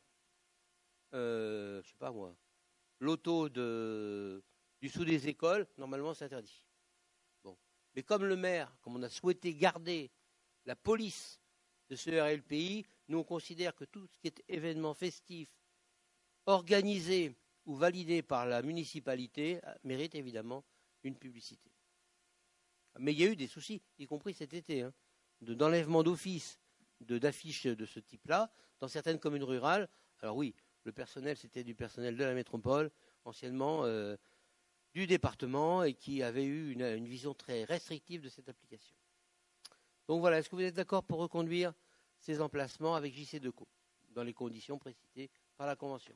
euh, je sais pas moi, l'auto de, du sous des écoles, normalement c'est interdit. Bon, Mais comme le maire, comme on a souhaité garder la police de ce R L P I, nous on considère que tout ce qui est événement festif, organisé ou validé par la municipalité, mérite évidemment une publicité. Mais il y a eu des soucis, y compris cet été, hein, de, d'enlèvement d'office de, d'affiches de ce type-là, dans certaines communes rurales. Alors oui, le personnel, c'était du personnel de la métropole, anciennement euh, du département, et qui avait eu une, une vision très restrictive de cette application. Donc voilà, est-ce que vous êtes d'accord pour reconduire ces emplacements avec J C Decaux, dans les conditions précisées par la Convention?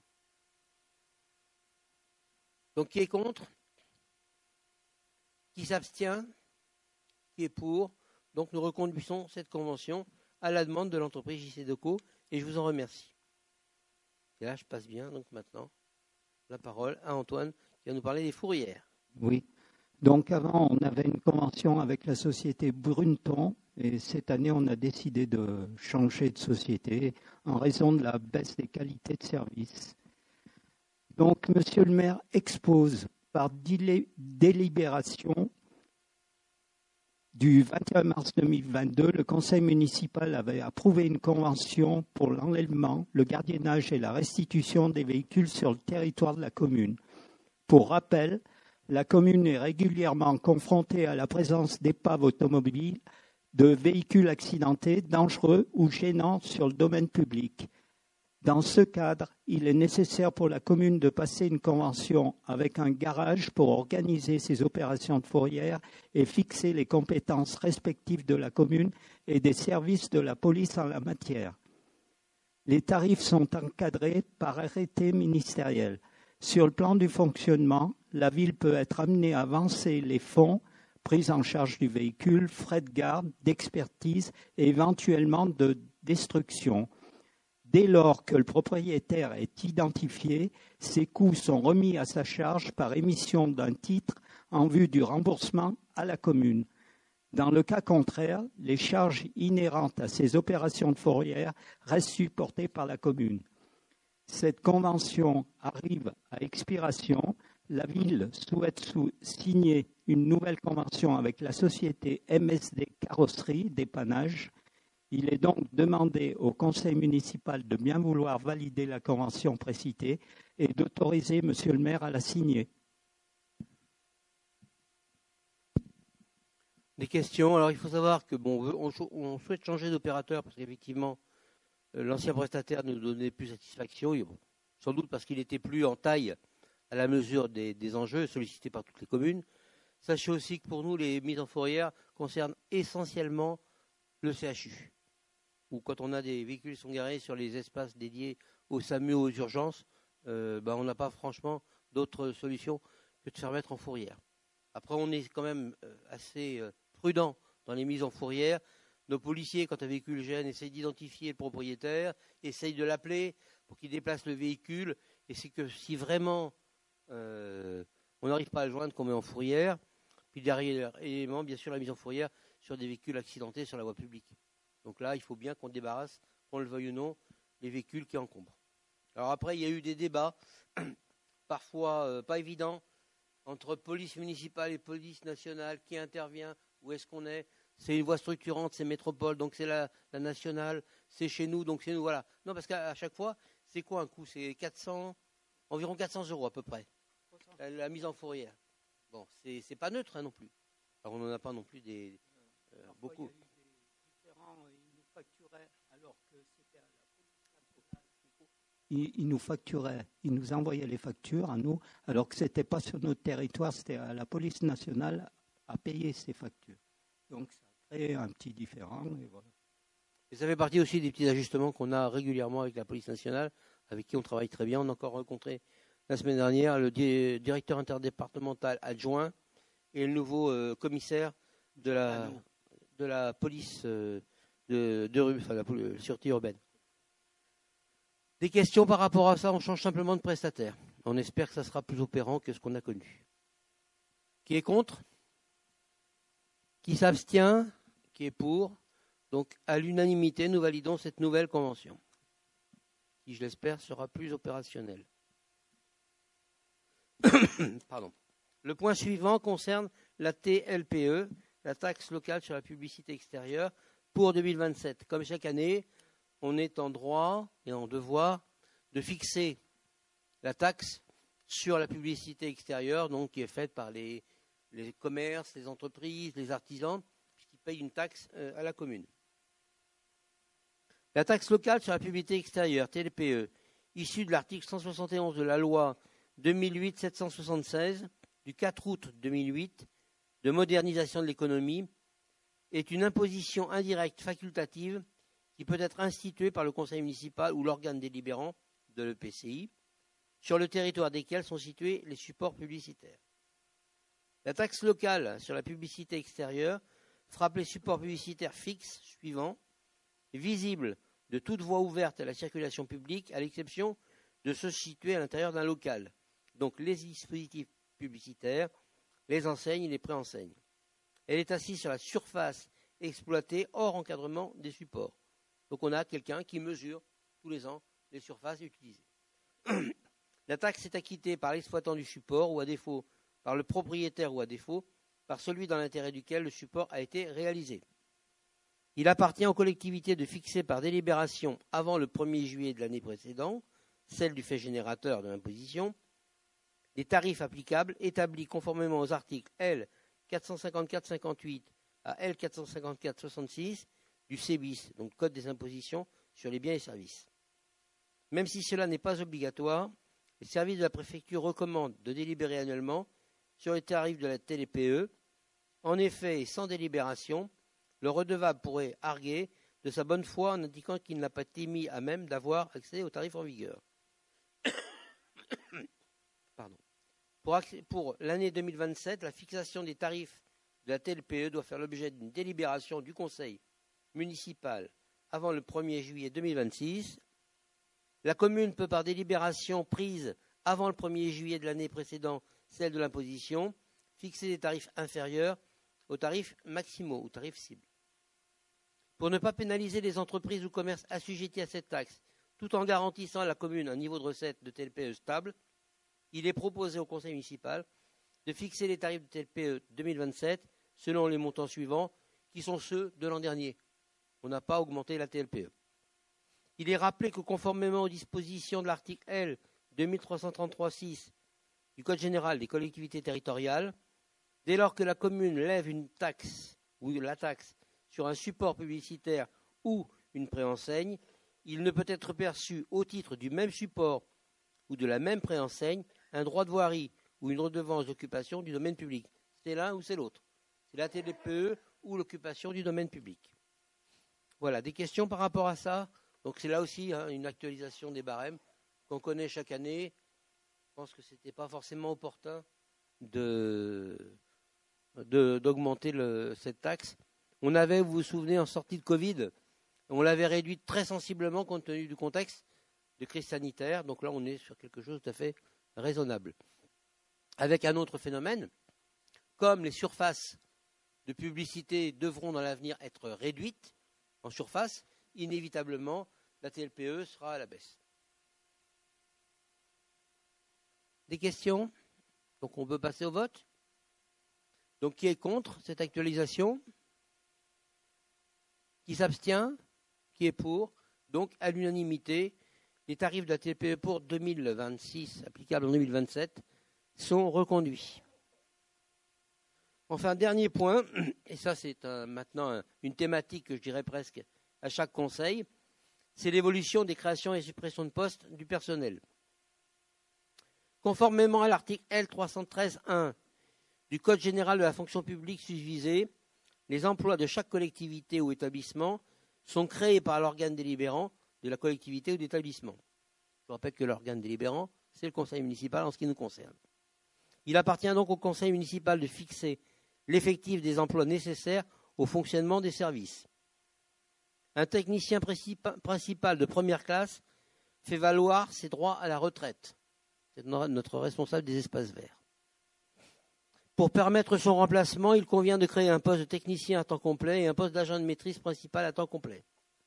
Donc qui est contre? Qui s'abstient? Qui est pour? Donc nous reconduisons cette convention à la demande de l'entreprise J C Decaux, et je vous en remercie. Et là, je passe bien, donc maintenant, la parole à Antoine, qui va nous parler des fourrières. Oui. Donc avant, on avait une convention avec la société Brunton, et cette année, on a décidé de changer de société en raison de la baisse des qualités de service. Donc, Monsieur le maire expose par délé- délibération du vingt et un mars deux mille vingt-deux, le conseil municipal avait approuvé une convention pour l'enlèvement, le gardiennage et la restitution des véhicules sur le territoire de la commune. Pour rappel, la commune est régulièrement confrontée à la présence d'épaves automobiles, de véhicules accidentés, dangereux ou gênants sur le domaine public. Dans ce cadre, il est nécessaire pour la commune de passer une convention avec un garage pour organiser ces opérations de fourrière et fixer les compétences respectives de la commune et des services de la police en la matière. Les tarifs sont encadrés par arrêté ministériel. Sur le plan du fonctionnement, la ville peut être amenée à avancer les fonds, prise en charge du véhicule, frais de garde, d'expertise et éventuellement de destruction. Dès lors que le propriétaire est identifié, ces coûts sont remis à sa charge par émission d'un titre en vue du remboursement à la commune. Dans le cas contraire, les charges inhérentes à ces opérations de fourrière restent supportées par la commune. Cette convention arrive à expiration. La ville souhaite sous- signer une nouvelle convention avec la société M S D Carrosserie Dépannage. Il est donc demandé au conseil municipal de bien vouloir valider la convention précitée et d'autoriser monsieur le maire à la signer. Des questions? Alors il faut savoir que bon, on, on souhaite changer d'opérateur parce qu'effectivement, euh, l'ancien prestataire nous donnait plus satisfaction, et bon, sans doute parce qu'il était plus en taille à la mesure des, des enjeux sollicités par toutes les communes. Sachez aussi que pour nous, les mises en fourrière concernent essentiellement le C H U. Ou quand on a des véhicules qui sont garés sur les espaces dédiés au SAMU, aux urgences, euh, ben on n'a pas franchement d'autre solution que de faire mettre en fourrière. Après, on est quand même assez prudent dans les mises en fourrière. Nos policiers, quand un véhicule gêne, essayent d'identifier le propriétaire, essayent de l'appeler pour qu'il déplace le véhicule. Et c'est que si vraiment euh, on n'arrive pas à le joindre, qu'on met en fourrière. Puis derrière élément, bien sûr, la mise en fourrière sur des véhicules accidentés sur la voie publique. Donc là, il faut bien qu'on débarrasse, qu'on le veuille ou non, les véhicules qui encombrent. Alors après, il y a eu des débats, parfois euh, pas évidents, entre police municipale et police nationale, qui intervient, où est-ce qu'on est. C'est une voie structurante, c'est métropole, donc c'est la, la nationale, c'est chez nous, donc c'est nous, voilà. Non, parce qu'à chaque fois, c'est quoi un coût? C'est quatre cents, environ quatre cents euros à peu près, la, la mise en fourrière. Bon, c'est, c'est pas neutre hein, non plus. Alors on n'en a pas non plus des euh, beaucoup. Ils, ils nous facturaient, ils nous envoyaient les factures à nous, alors que ce n'était pas sur notre territoire, c'était à la police nationale à payer ces factures. Donc ça a créé un petit différend. Et voilà. Et ça fait partie aussi des petits ajustements qu'on a régulièrement avec la police nationale, avec qui on travaille très bien. On a encore rencontré la semaine dernière le di- directeur interdépartemental adjoint et le nouveau euh, commissaire de la, de la police euh, de, de rue, enfin la, la sûreté urbaine. Des questions par rapport à ça? On change simplement de prestataire. On espère que ça sera plus opérant que ce qu'on a connu. Qui est contre? Qui s'abstient? Qui est pour? Donc, à l'unanimité, nous validons cette nouvelle convention, qui, je l'espère, sera plus opérationnelle. Pardon. Le point suivant concerne la T L P E, la taxe locale sur la publicité extérieure pour deux mille vingt-sept. Comme chaque année, on est en droit et en devoir de fixer la taxe sur la publicité extérieure, donc qui est faite par les, les commerces, les entreprises, les artisans, qui payent une taxe euh, à la commune. La taxe locale sur la publicité extérieure, T L P E, issue de l'article cent soixante et onze de la loi deux mille huit sept cent soixante-seize du quatre août deux mille huit de modernisation de l'économie, est une imposition indirecte facultative qui peut être instituée par le conseil municipal ou l'organe délibérant de l'E P C I, sur le territoire desquels sont situés les supports publicitaires. La taxe locale sur la publicité extérieure frappe les supports publicitaires fixes suivants, visibles de toute voie ouverte à la circulation publique, à l'exception de ceux situés à l'intérieur d'un local, donc les dispositifs publicitaires, les enseignes et les préenseignes. Elle est assise sur la surface exploitée hors encadrement des supports. Donc on a quelqu'un qui mesure tous les ans les surfaces utilisées. La taxe est acquittée par l'exploitant du support ou à défaut par le propriétaire ou à défaut par celui dans l'intérêt duquel le support a été réalisé. Il appartient aux collectivités de fixer par délibération avant le premier juillet de l'année précédente, celle du fait générateur de l'imposition, les tarifs applicables établis conformément aux articles L quatre cent cinquante-quatre cinquante-huit à L quatre cent cinquante-quatre soixante-six du C B I S, donc Code des impositions sur les biens et services. Même si cela n'est pas obligatoire, les services de la préfecture recommandent de délibérer annuellement sur les tarifs de la T L P E. En effet, sans délibération, le redevable pourrait arguer de sa bonne foi en indiquant qu'il n'a pas été mis à même d'avoir accès aux tarifs en vigueur. Pardon. Pour, pour l'année deux mille vingt-sept, la fixation des tarifs de la T L P E doit faire l'objet d'une délibération du conseil municipal avant le premier juillet deux mille vingt-six. La commune peut, par délibération prise avant le premier juillet de l'année précédant celle de l'imposition, fixer des tarifs inférieurs aux tarifs maximaux, aux tarifs cibles. Pour ne pas pénaliser les entreprises ou commerces assujettis à cette taxe, tout en garantissant à la commune un niveau de recette de T L P E stable, il est proposé au conseil municipal de fixer les tarifs de T L P E deux mille vingt-sept selon les montants suivants, qui sont ceux de l'an dernier. On n'a pas augmenté la T L P E. Il est rappelé que conformément aux dispositions de l'article L deux mille trois cent trente-trois tiret six du Code général des collectivités territoriales, dès lors que la commune lève une taxe ou la taxe sur un support publicitaire ou une préenseigne, il ne peut être perçu au titre du même support ou de la même préenseigne un droit de voirie ou une redevance d'occupation du domaine public. C'est l'un ou c'est l'autre. C'est la T L P E ou l'occupation du domaine public. Voilà, des questions par rapport à ça. Donc c'est là aussi hein, une actualisation des barèmes qu'on connaît chaque année. Je pense que ce n'était pas forcément opportun de, de, d'augmenter le, cette taxe. On avait, vous vous souvenez, en sortie de Covid, on l'avait réduite très sensiblement compte tenu du contexte de crise sanitaire. Donc là, on est sur quelque chose de tout à fait raisonnable. Avec un autre phénomène, comme les surfaces de publicité devront dans l'avenir être réduites en surface, inévitablement, la T L P E sera à la baisse. Des questions? Donc on peut passer au vote. Donc qui est contre cette actualisation? Qui s'abstient? Qui est pour? Donc à l'unanimité, les tarifs de la T L P E pour deux mille vingt-six, applicables en deux mille vingt-sept, sont reconduits. Enfin, dernier point, et ça c'est un, maintenant un, une thématique que je dirais presque à chaque conseil, c'est l'évolution des créations et suppressions de postes du personnel. Conformément à l'article L trois cent treize un du Code général de la fonction publique susvisé, les emplois de chaque collectivité ou établissement sont créés par l'organe délibérant de la collectivité ou d'établissement. Je rappelle que l'organe délibérant, c'est le conseil municipal en ce qui nous concerne. Il appartient donc au conseil municipal de fixer l'effectif des emplois nécessaires au fonctionnement des services. Un technicien principal de première classe fait valoir ses droits à la retraite. C'est notre responsable des espaces verts. Pour permettre son remplacement, il convient de créer un poste de technicien à temps complet et un poste d'agent de maîtrise principal à temps complet.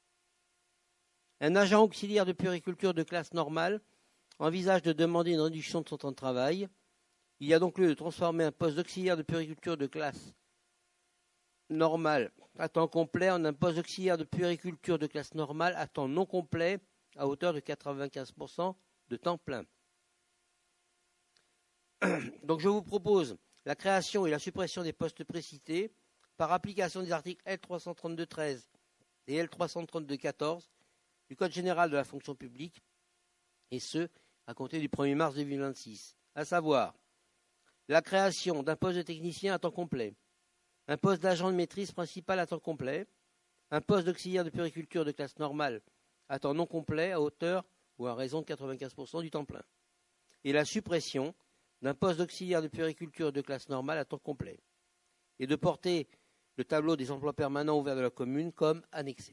Un agent auxiliaire de puériculture de classe normale envisage de demander une réduction de son temps de travail. Il y a donc lieu de transformer un poste d'auxiliaire de puériculture de classe normal à temps complet en un poste auxiliaire de puériculture de classe normale à temps non complet à hauteur de quatre-vingt-quinze pour cent de temps plein. Donc je vous propose la création et la suppression des postes précités par application des articles L trois cent trente-deux treize et L trois cent trente-deux quatorze du Code général de la fonction publique, et ce, à compter du premier mars deux mille vingt-six, à savoir la création d'un poste de technicien à temps complet, un poste d'agent de maîtrise principal à temps complet, un poste d'auxiliaire de puériculture de classe normale à temps non complet à hauteur ou à raison de quatre-vingt-quinze pour cent du temps plein, et la suppression d'un poste d'auxiliaire de puériculture de classe normale à temps complet, et de porter le tableau des emplois permanents ouverts de la commune comme annexé.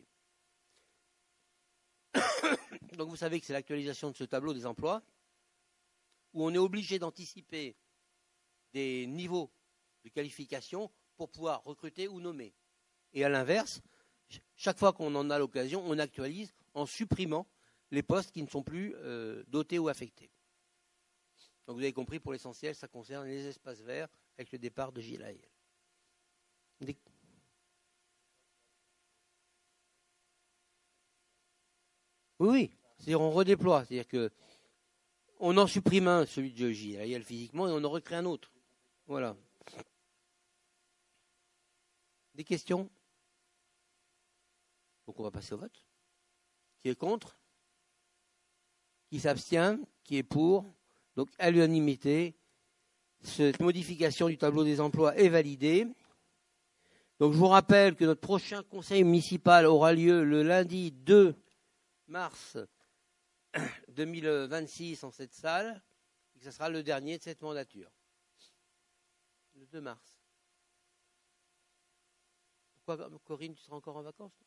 Donc vous savez que c'est l'actualisation de ce tableau des emplois, où on est obligé d'anticiper des niveaux de qualification pour pouvoir recruter ou nommer. Et à l'inverse, chaque fois qu'on en a l'occasion, on actualise en supprimant les postes qui ne sont plus euh, dotés ou affectés. Donc vous avez compris, pour l'essentiel, ça concerne les espaces verts avec le départ de J L A L. Des... Oui, oui, c'est-à-dire on redéploie, c'est-à-dire que on en supprime un, celui de J L A L physiquement, et on en recrée un autre. Voilà. Des questions? Donc on va passer au vote. Qui est contre? Qui s'abstient? Qui est pour? Donc, à l'unanimité, cette modification du tableau des emplois est validée. Donc, je vous rappelle que notre prochain conseil municipal aura lieu le lundi deux mars deux mille vingt-six en cette salle, et que ce sera le dernier de cette mandature. Le deux mars. Pourquoi, Corinne, tu seras encore en vacances?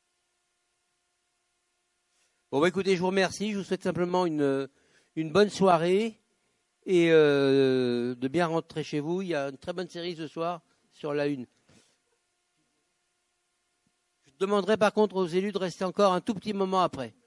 Bon, bah, écoutez, je vous remercie. Je vous souhaite simplement une, une bonne soirée. Et euh, de bien rentrer chez vous. Il y a une très bonne série ce soir sur la une. Je demanderai par contre aux élus de rester encore un tout petit moment après.